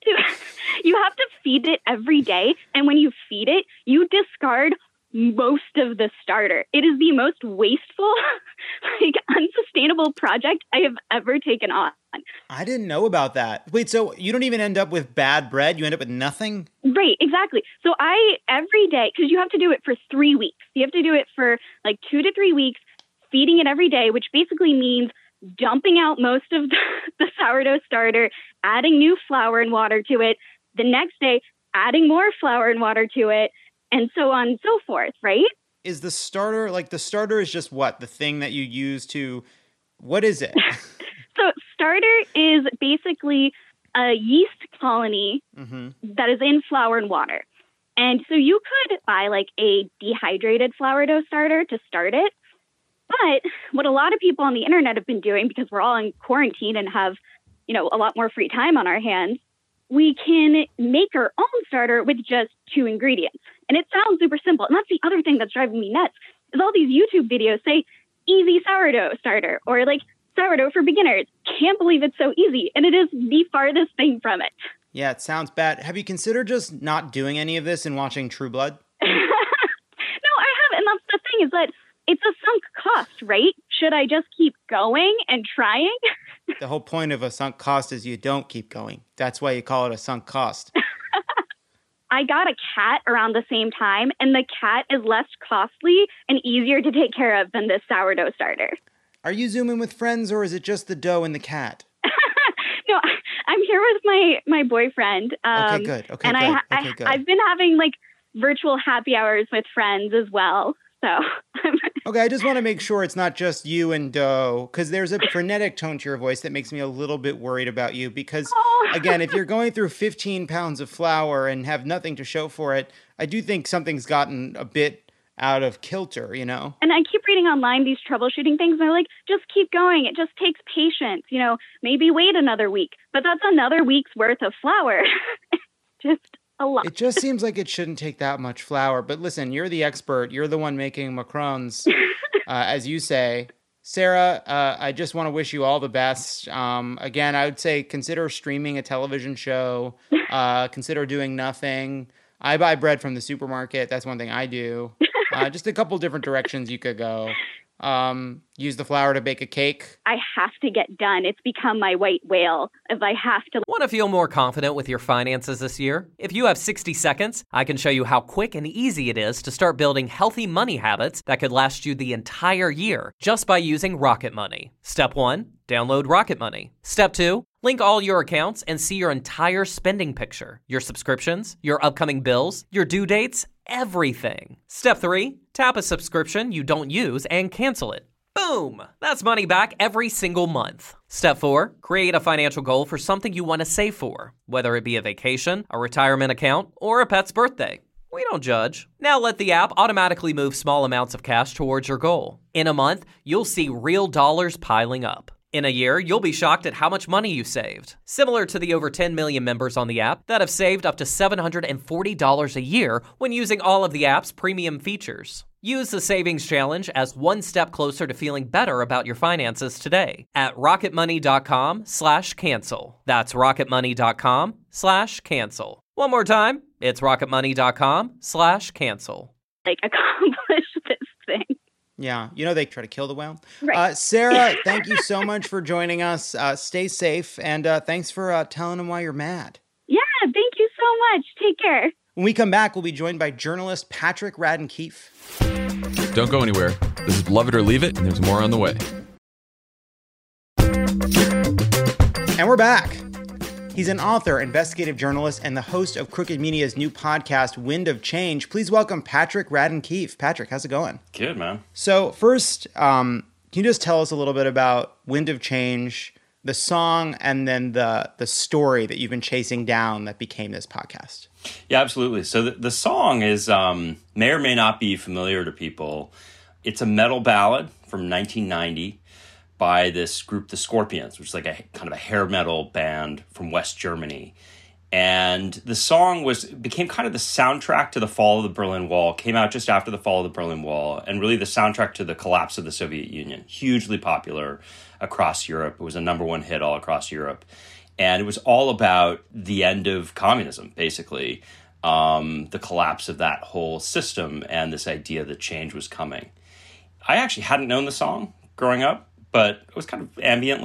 to feed it every day. And when you feed it, you discard most of the starter. It is the most wasteful, unsustainable project I have ever taken on. I didn't know about that. Wait, so you don't even end up with bad bread? You end up with nothing? Right, exactly. So every day, because you have to do it for 3 weeks. You have to do it for like 2 to 3 weeks, feeding it every day, which basically means dumping out most of the sourdough starter, adding new flour and water to it. The next day, adding more flour and water to it, and so on and so forth, right? Is the starter, like the starter is just what? The thing that you use to, what is it? So starter is basically a yeast colony that is in flour and water. And so you could buy like a dehydrated sourdough starter to start it. But what a lot of people on the internet have been doing, because we're all in quarantine and have, a lot more free time on our hands, we can make our own starter with just 2 ingredients. And it sounds super simple. And that's the other thing that's driving me nuts, is all these YouTube videos say easy sourdough starter or like sourdough for beginners. Can't believe it's so easy. And it is the farthest thing from it. Yeah, it sounds bad. Have you considered just not doing any of this and watching True Blood? No, I haven't. And that's the thing, is that it's a sunk cost, right? Should I just keep going and trying? The whole point of a sunk cost is you don't keep going. That's why you call it a sunk cost. I got a cat around the same time, and the cat is less costly and easier to take care of than this sourdough starter. Are you Zooming with friends, or is it just the dough and the cat? No, I'm here with my boyfriend. Okay, good. Okay, and good. I've been having like virtual happy hours with friends as well. So okay, I just want to make sure it's not just you and dough, because there's a frenetic tone to your voice that makes me a little bit worried about you. Because, again, if you're going through 15 pounds of flour and have nothing to show for it, I do think something's gotten a bit out of kilter, And I keep reading online these troubleshooting things, and they're like, just keep going. It just takes patience, maybe wait another week. But that's another week's worth of flour. Just a lot. It just seems like it shouldn't take that much flour. But listen, you're the expert. You're the one making macarons, as you say. Sarah, I just want to wish you all the best. Again, I would say consider streaming a television show. Consider doing nothing. I buy bread from the supermarket. That's one thing I do. Just a couple different directions you could go. Use the flour to bake a cake. I have to get done. It's become my white whale if I have to. Want to feel more confident with your finances this year? If you have 60 seconds, I can show you how quick and easy it is to start building healthy money habits that could last you the entire year just by using Rocket Money. Step 1, download Rocket Money. Step 2, link all your accounts and see your entire spending picture, your subscriptions, your upcoming bills, your due dates, everything. Step 3, tap a subscription you don't use and cancel it. Boom! That's money back every single month. Step 4, create a financial goal for something you want to save for, whether it be a vacation, a retirement account, or a pet's birthday. We don't judge. Now let the app automatically move small amounts of cash towards your goal. In a month, you'll see real dollars piling up. In a year, you'll be shocked at how much money you saved. Similar to the over 10 million members on the app that have saved up to $740 a year when using all of the app's premium features. Use the Savings Challenge as one step closer to feeling better about your finances today at rocketmoney.com/cancel. That's rocketmoney.com/cancel. One more time, it's rocketmoney.com/cancel. Accomplish this thing. Yeah, they try to kill the whale. Right. Sarah, thank you so much for joining us. Stay safe, and thanks for telling them why you're mad. Yeah, thank you so much. Take care. When we come back, we'll be joined by journalist Patrick Radden Keefe. Don't go anywhere. This is Love It or Leave It, and there's more on the way. And we're back. He's an author, investigative journalist, and the host of Crooked Media's new podcast, Wind of Change. Please welcome Patrick Radden Keefe. Patrick, how's it going? Good, man. So first, can you just tell us a little bit about Wind of Change, the song, and then the story that you've been chasing down that became this podcast? Yeah, absolutely. So the song is may or may not be familiar to people. It's a metal ballad from 1990 by this group, the Scorpions, which is like a kind of a hair metal band from West Germany. And the song became kind of the soundtrack to the fall of the Berlin Wall, came out just after the fall of the Berlin Wall, and really the soundtrack to the collapse of the Soviet Union. Hugely popular across Europe. It was a #1 hit all across Europe. And it was all about the end of communism, basically, the collapse of that whole system and this idea that change was coming. I actually hadn't known the song growing up, but I was kind of ambiently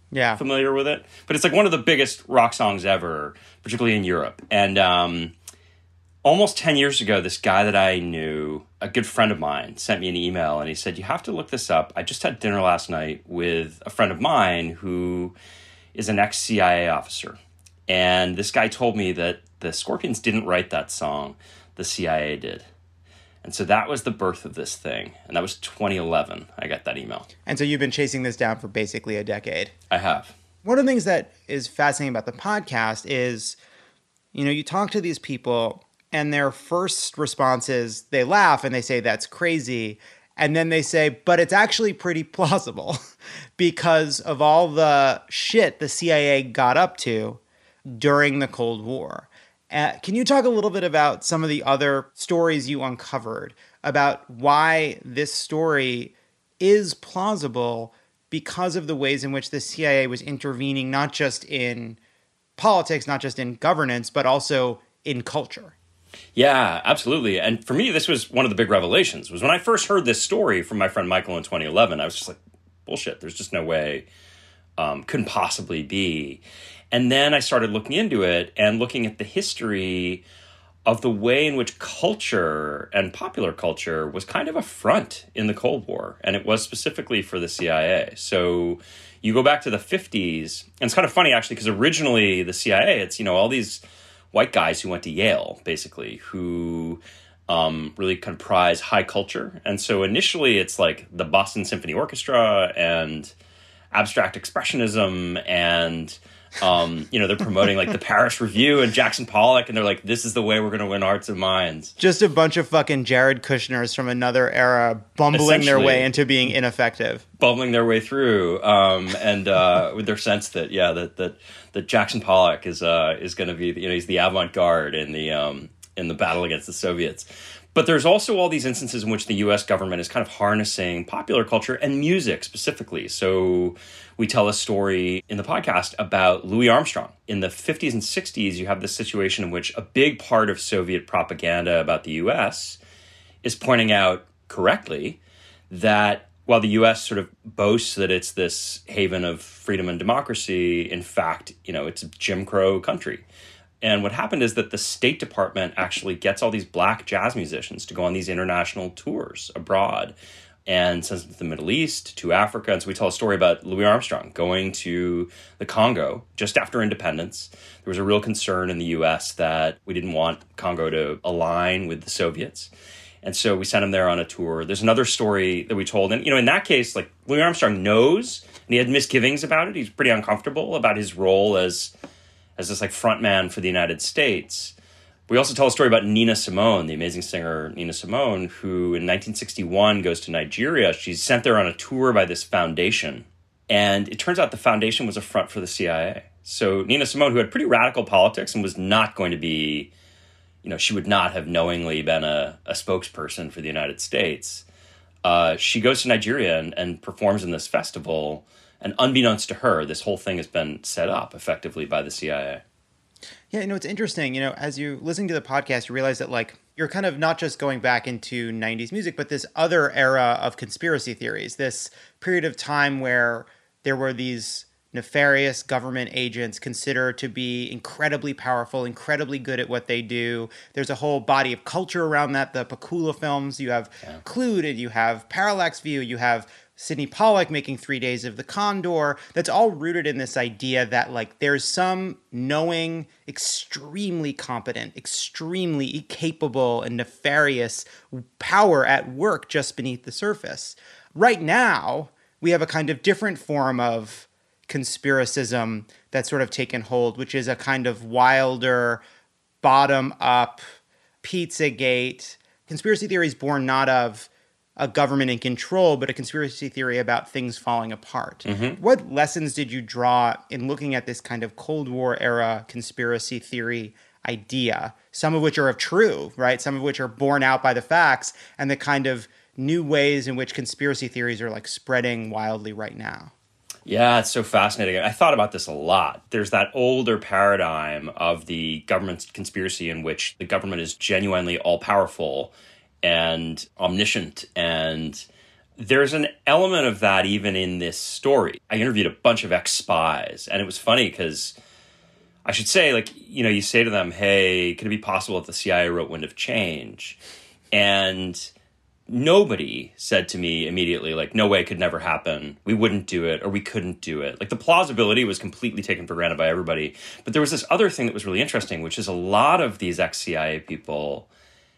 familiar with it. But it's like one of the biggest rock songs ever, particularly in Europe. And almost 10 years ago, this guy that I knew, a good friend of mine, sent me an email and he said, you have to look this up. I just had dinner last night with a friend of mine who is an ex-CIA officer. And this guy told me that the Scorpions didn't write that song, the CIA did. And so that was the birth of this thing. And that was 2011, I got that email. And so you've been chasing this down for basically a decade. I have. One of the things that is fascinating about the podcast is, you talk to these people and their first response is they laugh and they say, that's crazy. And then they say, but it's actually pretty plausible because of all the shit the CIA got up to during the Cold War. Can you talk a little bit about some of the other stories you uncovered about why this story is plausible because of the ways in which the CIA was intervening, not just in politics, not just in governance, but also in culture? Yeah, absolutely. And for me, this was one of the big revelations, was when I first heard this story from my friend Michael in 2011, I was just like, bullshit, there's just no way, couldn't possibly be. And then I started looking into it and looking at the history of the way in which culture and popular culture was kind of a front in the Cold War. And it was specifically for the CIA. So you go back to the 50s, and it's kind of funny, actually, because originally the CIA, it's, all these white guys who went to Yale, basically, who really kind of prize high culture. And so initially it's like the Boston Symphony Orchestra and abstract expressionism and they're promoting like the Paris Review and Jackson Pollock, and they're like, this is the way we're going to win hearts and minds. Just a bunch of fucking Jared Kushners from another era bumbling their way into being ineffective. Bumbling their way through, with their sense that, that Jackson Pollock is going to be, he's the avant-garde in the battle against the Soviets. But there's also all these instances in which the U.S. government is kind of harnessing popular culture and music specifically. So we tell a story in the podcast about Louis Armstrong. In the 50s and 60s, you have this situation in which a big part of Soviet propaganda about the U.S. is pointing out correctly that while the U.S. sort of boasts that it's this haven of freedom and democracy, in fact, it's a Jim Crow country. And what happened is that the State Department actually gets all these black jazz musicians to go on these international tours abroad and sends them to the Middle East, to Africa. And so we tell a story about Louis Armstrong going to the Congo just after independence. There was a real concern in the U.S. that we didn't want Congo to align with the Soviets. And so we sent him there on a tour. There's another story that we told. And, in that case, like, Louis Armstrong knows, and he had misgivings about it. He's pretty uncomfortable about his role as this like front man for the United States. We also tell a story about Nina Simone, the amazing singer Nina Simone, who in 1961 goes to Nigeria. She's sent there on a tour by this foundation. And it turns out the foundation was a front for the CIA. So Nina Simone, who had pretty radical politics and was not going to be, she would not have knowingly been a spokesperson for the United States. She goes to Nigeria and performs in this festival. And unbeknownst to her, this whole thing has been set up effectively by the CIA. Yeah, it's interesting. As you listen to the podcast, you realize that like you're kind of not just going back into 90s music, but this other era of conspiracy theories, this period of time where there were these nefarious government agents considered to be incredibly powerful, incredibly good at what they do. There's a whole body of culture around that. The Pakula films, you have Clued, and you have Parallax View, you have Sidney Pollack making 3 Days of the Condor. That's all rooted in this idea that like there's some knowing, extremely competent, extremely capable and nefarious power at work just beneath the surface. Right now, we have a kind of different form of conspiracism that's sort of taken hold, which is a kind of wilder, bottom-up, Pizzagate conspiracy theories born not of a government in control, but a conspiracy theory about things falling apart. Mm-hmm. What lessons did you draw in looking at this kind of Cold War era conspiracy theory idea, some of which are true, right? Some of which are borne out by the facts, and the kind of new ways in which conspiracy theories are like spreading wildly right now? Yeah, it's so fascinating. I thought about this a lot. There's that older paradigm of the government's conspiracy in which the government is genuinely all-powerful and omniscient and There's an element of that even in this story. I interviewed a bunch of ex-spies, and it was funny because I should say, like, you know, you say to them, hey, could it be possible that the CIA wrote Wind of Change? And nobody said to me immediately, like, no way, it could never happen. We wouldn't do it, or we couldn't do it. Like, the plausibility was completely taken for granted by everybody. But there was this other thing that was really interesting, which is a lot of these ex-CIA people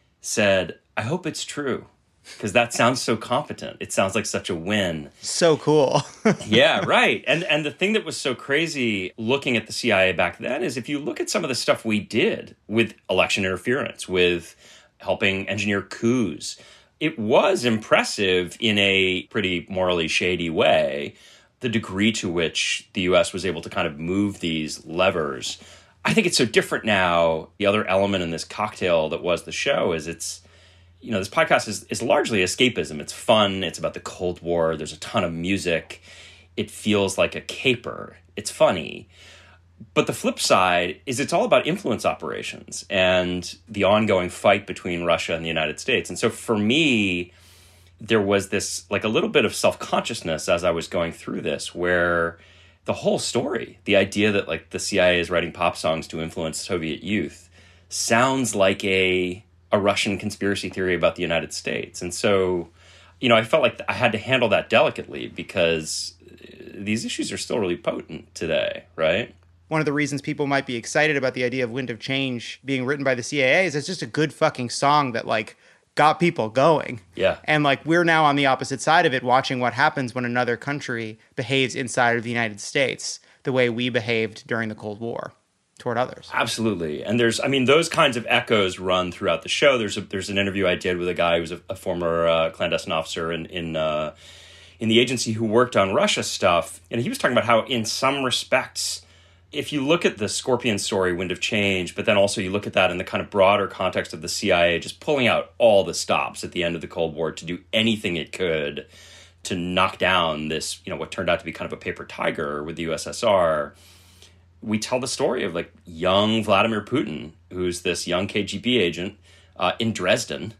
said, I hope it's true. Because that sounds so competent. It sounds like such a win. So cool. Yeah, right. And the thing that was so crazy looking at the CIA back then is if you look at some of the stuff we did with election interference, with helping engineer coups, it was impressive in a pretty morally shady way, the degree to which the U.S. was able to kind of move these levers. I think it's so different now. The other element in this cocktail that was the show is it's, you know, this podcast is largely escapism. It's fun. It's about the Cold War. There's a ton of music. It feels like a caper. It's funny. But the flip side is it's all about influence operations and the ongoing fight between Russia and the United States. And so for me, there was this, like, a little bit of self-consciousness as I was going through this, where the whole story, the idea that, like, the CIA is writing pop songs to influence Soviet youth, sounds like a Russian conspiracy theory about the United States. And so, you know, I felt like I had to handle that delicately because these issues are still really potent today, right? One of the reasons people might be excited about the idea of Wind of Change being written by the CIA is it's just a good fucking song that, like, got people going. Yeah. And, like, we're now on the opposite side of it, watching what happens when another country behaves inside of the United States the way we behaved during the Cold War toward others. Absolutely. And there's, I mean, those kinds of echoes run throughout the show. There's an interview I did with a guy who was a former clandestine officer in the agency who worked on Russia stuff. And he was talking about how in some respects, if you look at the Scorpion story, Wind of Change, but then also you look at that in the kind of broader context of the CIA just pulling out all the stops at the end of the Cold War to do anything it could to knock down this, you know, what turned out to be kind of a paper tiger with the USSR. We tell the story of, like, young Vladimir Putin, who's this young KGB agent in Dresden.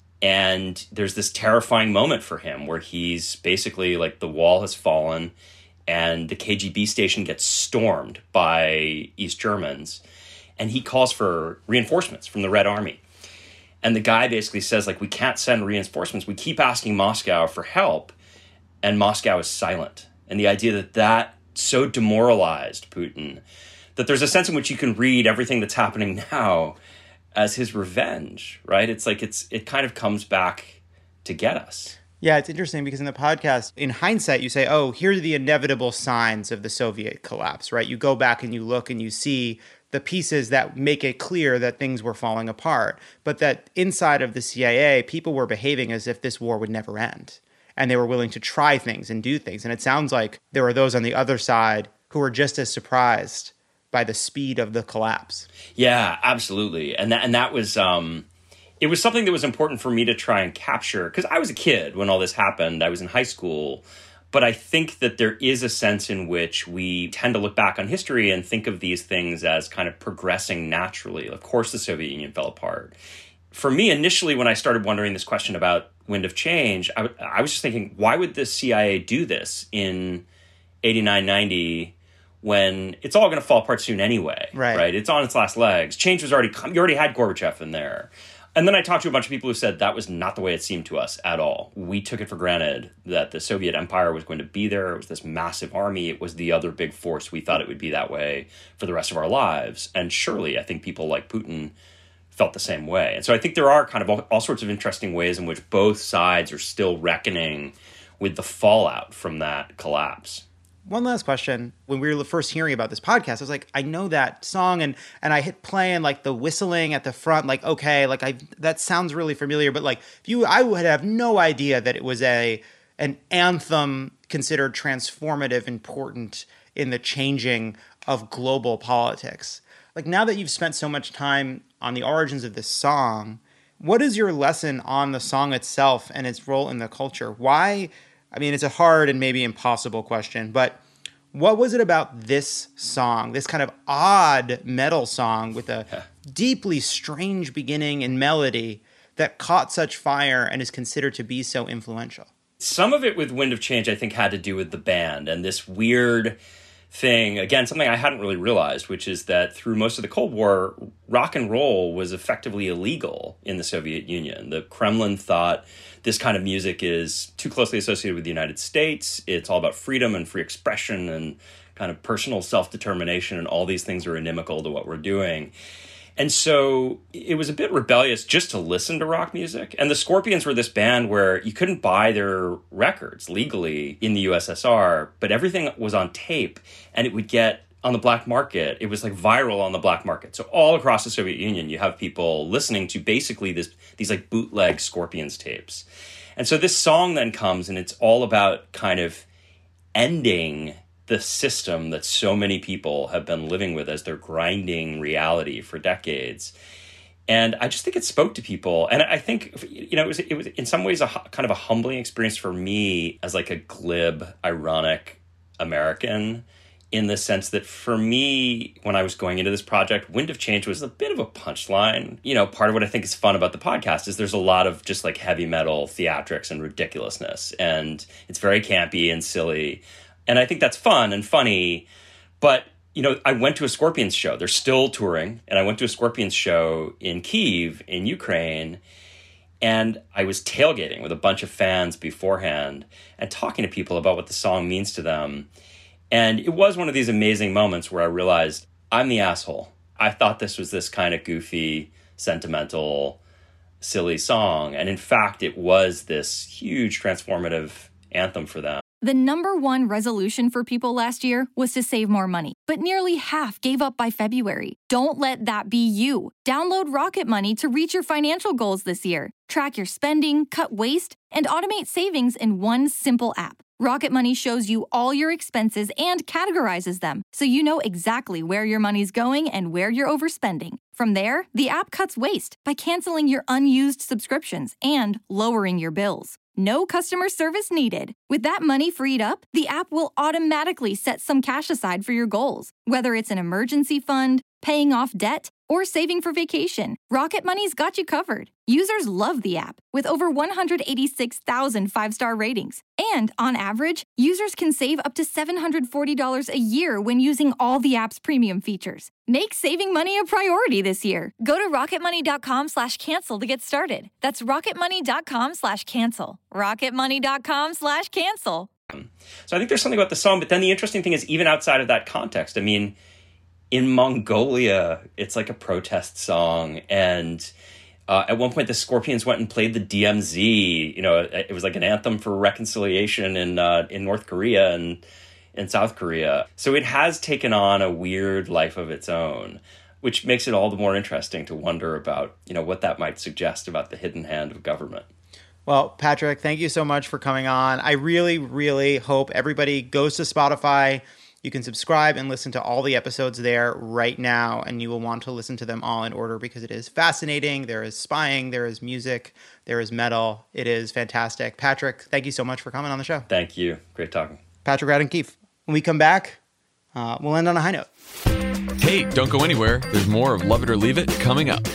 And there's this terrifying moment for him where he's basically, like, the wall has fallen and the KGB station gets stormed by East Germans. And he calls for reinforcements from the Red Army. And the guy basically says, like, we can't send reinforcements. We keep asking Moscow for help. And Moscow is silent. And the idea that so demoralized Putin that there's a sense in which you can read everything that's happening now as his revenge, right? It's like it kind of comes back to get us. Yeah, it's interesting because in the podcast, in hindsight, you say, oh, here are the inevitable signs of the Soviet collapse, right? You go back and you look and you see the pieces that make it clear that things were falling apart, but that inside of the CIA, people were behaving as if this war would never end. And they were willing to try things and do things. And it sounds like there were those on the other side who were just as surprised by the speed of the collapse. Yeah, absolutely. And that was, it was something that was important for me to try and capture. Because I was a kid when all this happened. I was in high school. But I think that there is a sense in which we tend to look back on history and think of these things as kind of progressing naturally. Of course, the Soviet Union fell apart. For me, initially, when I started wondering this question about Wind of Change, I was just thinking, why would the CIA do this in 89, 90 when it's all going to fall apart soon anyway? Right? It's on its last legs. Change was already come. You already had Gorbachev in there. And then I talked to a bunch of people who said that was not the way it seemed to us at all. We took it for granted that the Soviet Empire was going to be there. It was this massive army. It was the other big force. We thought it would be that way for the rest of our lives. And surely, I think people like Putin felt the same way. And so I think there are kind of all sorts of interesting ways in which both sides are still reckoning with the fallout from that collapse. One last question. When we were first hearing about this podcast, I was like, I know that song, and I hit play and, like, the whistling at the front, like, okay, like, that sounds really familiar, but, like, I would have no idea that it was an anthem considered transformative, important in the changing of global politics. Like, now that you've spent so much time on the origins of this song, what is your lesson on the song itself and its role in the culture? Why? I mean, it's a hard and maybe impossible question, but what was it about this song, this kind of odd metal song with a deeply strange beginning and melody that caught such fire and is considered to be so influential? Some of it with Wind of Change, I think, had to do with the band and this weird thing, again, something I hadn't really realized, which is that through most of the Cold War, rock and roll was effectively illegal in the Soviet Union. The Kremlin thought this kind of music is too closely associated with the United States. It's all about freedom and free expression and kind of personal self-determination, and all these things are inimical to what we're doing. And so it was a bit rebellious just to listen to rock music. And the Scorpions were this band where you couldn't buy their records legally in the USSR, but everything was on tape and it would get on the black market. It was like viral on the black market. So all across the Soviet Union, you have people listening to basically these like bootleg Scorpions tapes. And so this song then comes and it's all about kind of ending the system that so many people have been living with as their grinding reality for decades. And I just think it spoke to people. And I think, it was in some ways kind of a humbling experience for me as like a glib, ironic American, in the sense that for me, when I was going into this project, Wind of Change was a bit of a punchline. Part of what I think is fun about the podcast is there's a lot of just like heavy metal theatrics and ridiculousness. And it's very campy and silly. And I think that's fun and funny. But, I went to a Scorpions show. They're still touring. And I went to a Scorpions show in Kyiv, in Ukraine. And I was tailgating with a bunch of fans beforehand and talking to people about what the song means to them. And it was one of these amazing moments where I realized I'm the asshole. I thought this was this kind of goofy, sentimental, silly song. And in fact, it was this huge transformative anthem for them. The number one resolution for people last year was to save more money, but nearly half gave up by February. Don't let that be you. Download Rocket Money to reach your financial goals this year. Track your spending, cut waste, and automate savings in one simple app. Rocket Money shows you all your expenses and categorizes them, so you know exactly where your money's going and where you're overspending. From there, the app cuts waste by canceling your unused subscriptions and lowering your bills. No customer service needed. With that money freed up, the app will automatically set some cash aside for your goals, whether it's an emergency fund, paying off debt, or saving for vacation. Rocket Money's got you covered. Users love the app, with over 186,000 five-star ratings. And on average, users can save up to $740 a year when using all the app's premium features. Make saving money a priority this year. Go to rocketmoney.com/cancel to get started. That's rocketmoney.com/cancel. rocketmoney.com/cancel. So I think there's something about the song, but then the interesting thing is even outside of that context, I mean, in Mongolia, it's like a protest song. And at one point, the Scorpions went and played the DMZ. It was like an anthem for reconciliation in North Korea and in South Korea. So it has taken on a weird life of its own, which makes it all the more interesting to wonder about, what that might suggest about the hidden hand of government. Well, Patrick, thank you so much for coming on. I really, really hope everybody goes to Spotify. You can subscribe and listen to all the episodes there right now, and you will want to listen to them all in order because it is fascinating. There is spying, there is music, there is metal. It is fantastic. Patrick, thank you so much for coming on the show. Thank you. Great talking. Patrick Radden Keefe. When we come back, we'll end on a high note. Hey, don't go anywhere. There's more of Love It or Leave It coming up.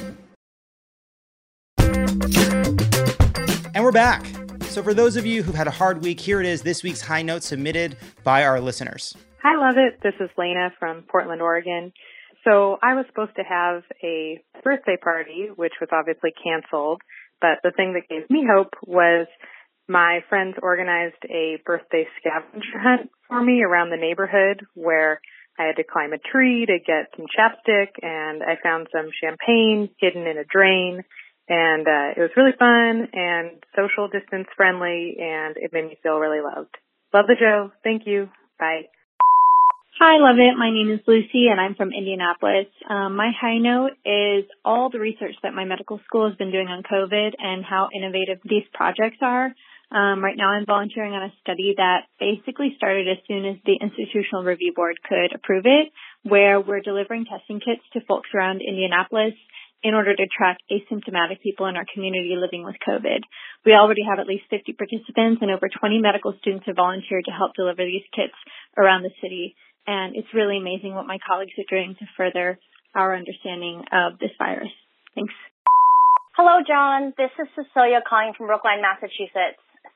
And we're back. So for those of you who've had a hard week, here it is, this week's high note submitted by our listeners. Hi, Love It. This is Lena from Portland, Oregon. So I was supposed to have a birthday party, which was obviously canceled. But the thing that gave me hope was my friends organized a birthday scavenger hunt for me around the neighborhood where I had to climb a tree to get some chapstick, and I found some champagne hidden in a drain. And it was really fun and social distance friendly, and it made me feel really loved. Love the show. Thank you. Bye. Hi, Love It. My name is Lucy, and I'm from Indianapolis. My high note is all the research that my medical school has been doing on COVID and how innovative these projects are. Right now I'm volunteering on a study that basically started as soon as the Institutional Review Board could approve it, where we're delivering testing kits to folks around Indianapolis in order to track asymptomatic people in our community living with COVID. We already have at least 50 participants, and over 20 medical students have volunteered to help deliver these kits around the city. And it's really amazing what my colleagues are doing to further our understanding of this virus. Thanks. Hello, John. This is Cecilia calling from Brookline, Massachusetts.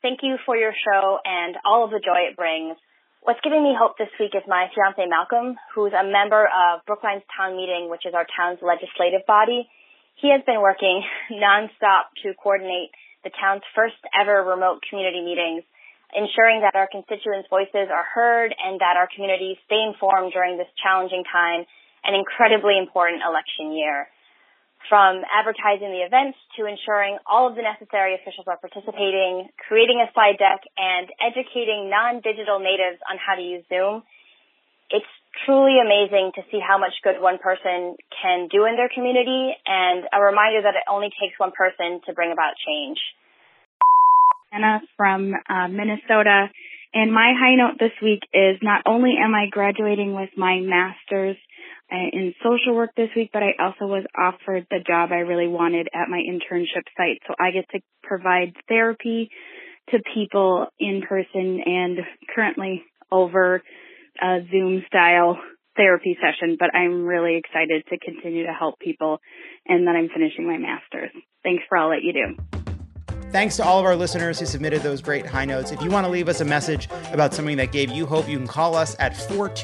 Thank you for your show and all of the joy it brings. What's giving me hope this week is my fiance, Malcolm, who's a member of Brookline's town meeting, which is our town's legislative body. He has been working nonstop to coordinate the town's first ever remote community meetings, ensuring that our constituents' voices are heard and that our communities stay informed during this challenging time, an incredibly important election year. From advertising the events to ensuring all of the necessary officials are participating, creating a slide deck, and educating non-digital natives on how to use Zoom, it's truly amazing to see how much good one person can do in their community, and a reminder that it only takes one person to bring about change. Anna from Minnesota, and my high note this week is not only am I graduating with my master's in social work this week, but I also was offered the job I really wanted at my internship site. So I get to provide therapy to people in person and currently over a Zoom style therapy session, but I'm really excited to continue to help people and that I'm finishing my master's. Thanks for all that you do. Thanks to all of our listeners who submitted those great high notes. If you want to leave us a message about something that gave you hope, you can call us at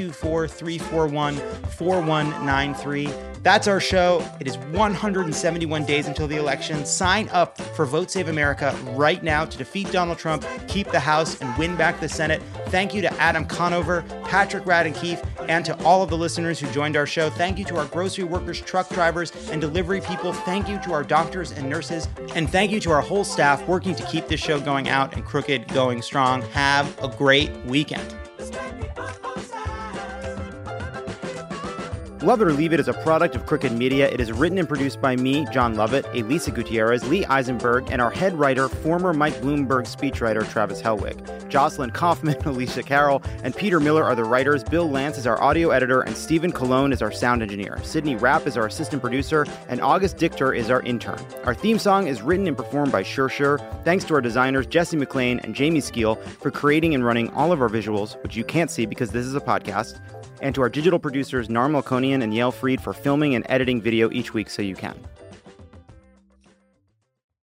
424-341-4193. That's our show. It is 171 days until the election. Sign up for Vote Save America right now to defeat Donald Trump, keep the House, and win back the Senate. Thank you to Adam Conover, Patrick Radden-Keefe, and to all of the listeners who joined our show. Thank you to our grocery workers, truck drivers, and delivery people. Thank you to our doctors and nurses. And thank you to our whole staff working to keep this show going out and Crooked going strong. Have a great weekend. Love It or Leave It is a product of Crooked Media. It is written and produced by me, John Lovett, Elisa Gutierrez, Lee Eisenberg, and our head writer, former Mike Bloomberg speechwriter Travis Helwig. Jocelyn Kaufman, Alicia Carroll, and Peter Miller are the writers. Bill Lance is our audio editor, and Stephen Colon is our sound engineer. Sydney Rapp is our assistant producer, and August Dichter is our intern. Our theme song is written and performed by Sure Sure. Thanks to our designers, Jesse McLean and Jamie Skeel, for creating and running all of our visuals, which you can't see because this is a podcast. And to our digital producers, Nar Melkonian and Yael Fried, for filming and editing video each week so you can.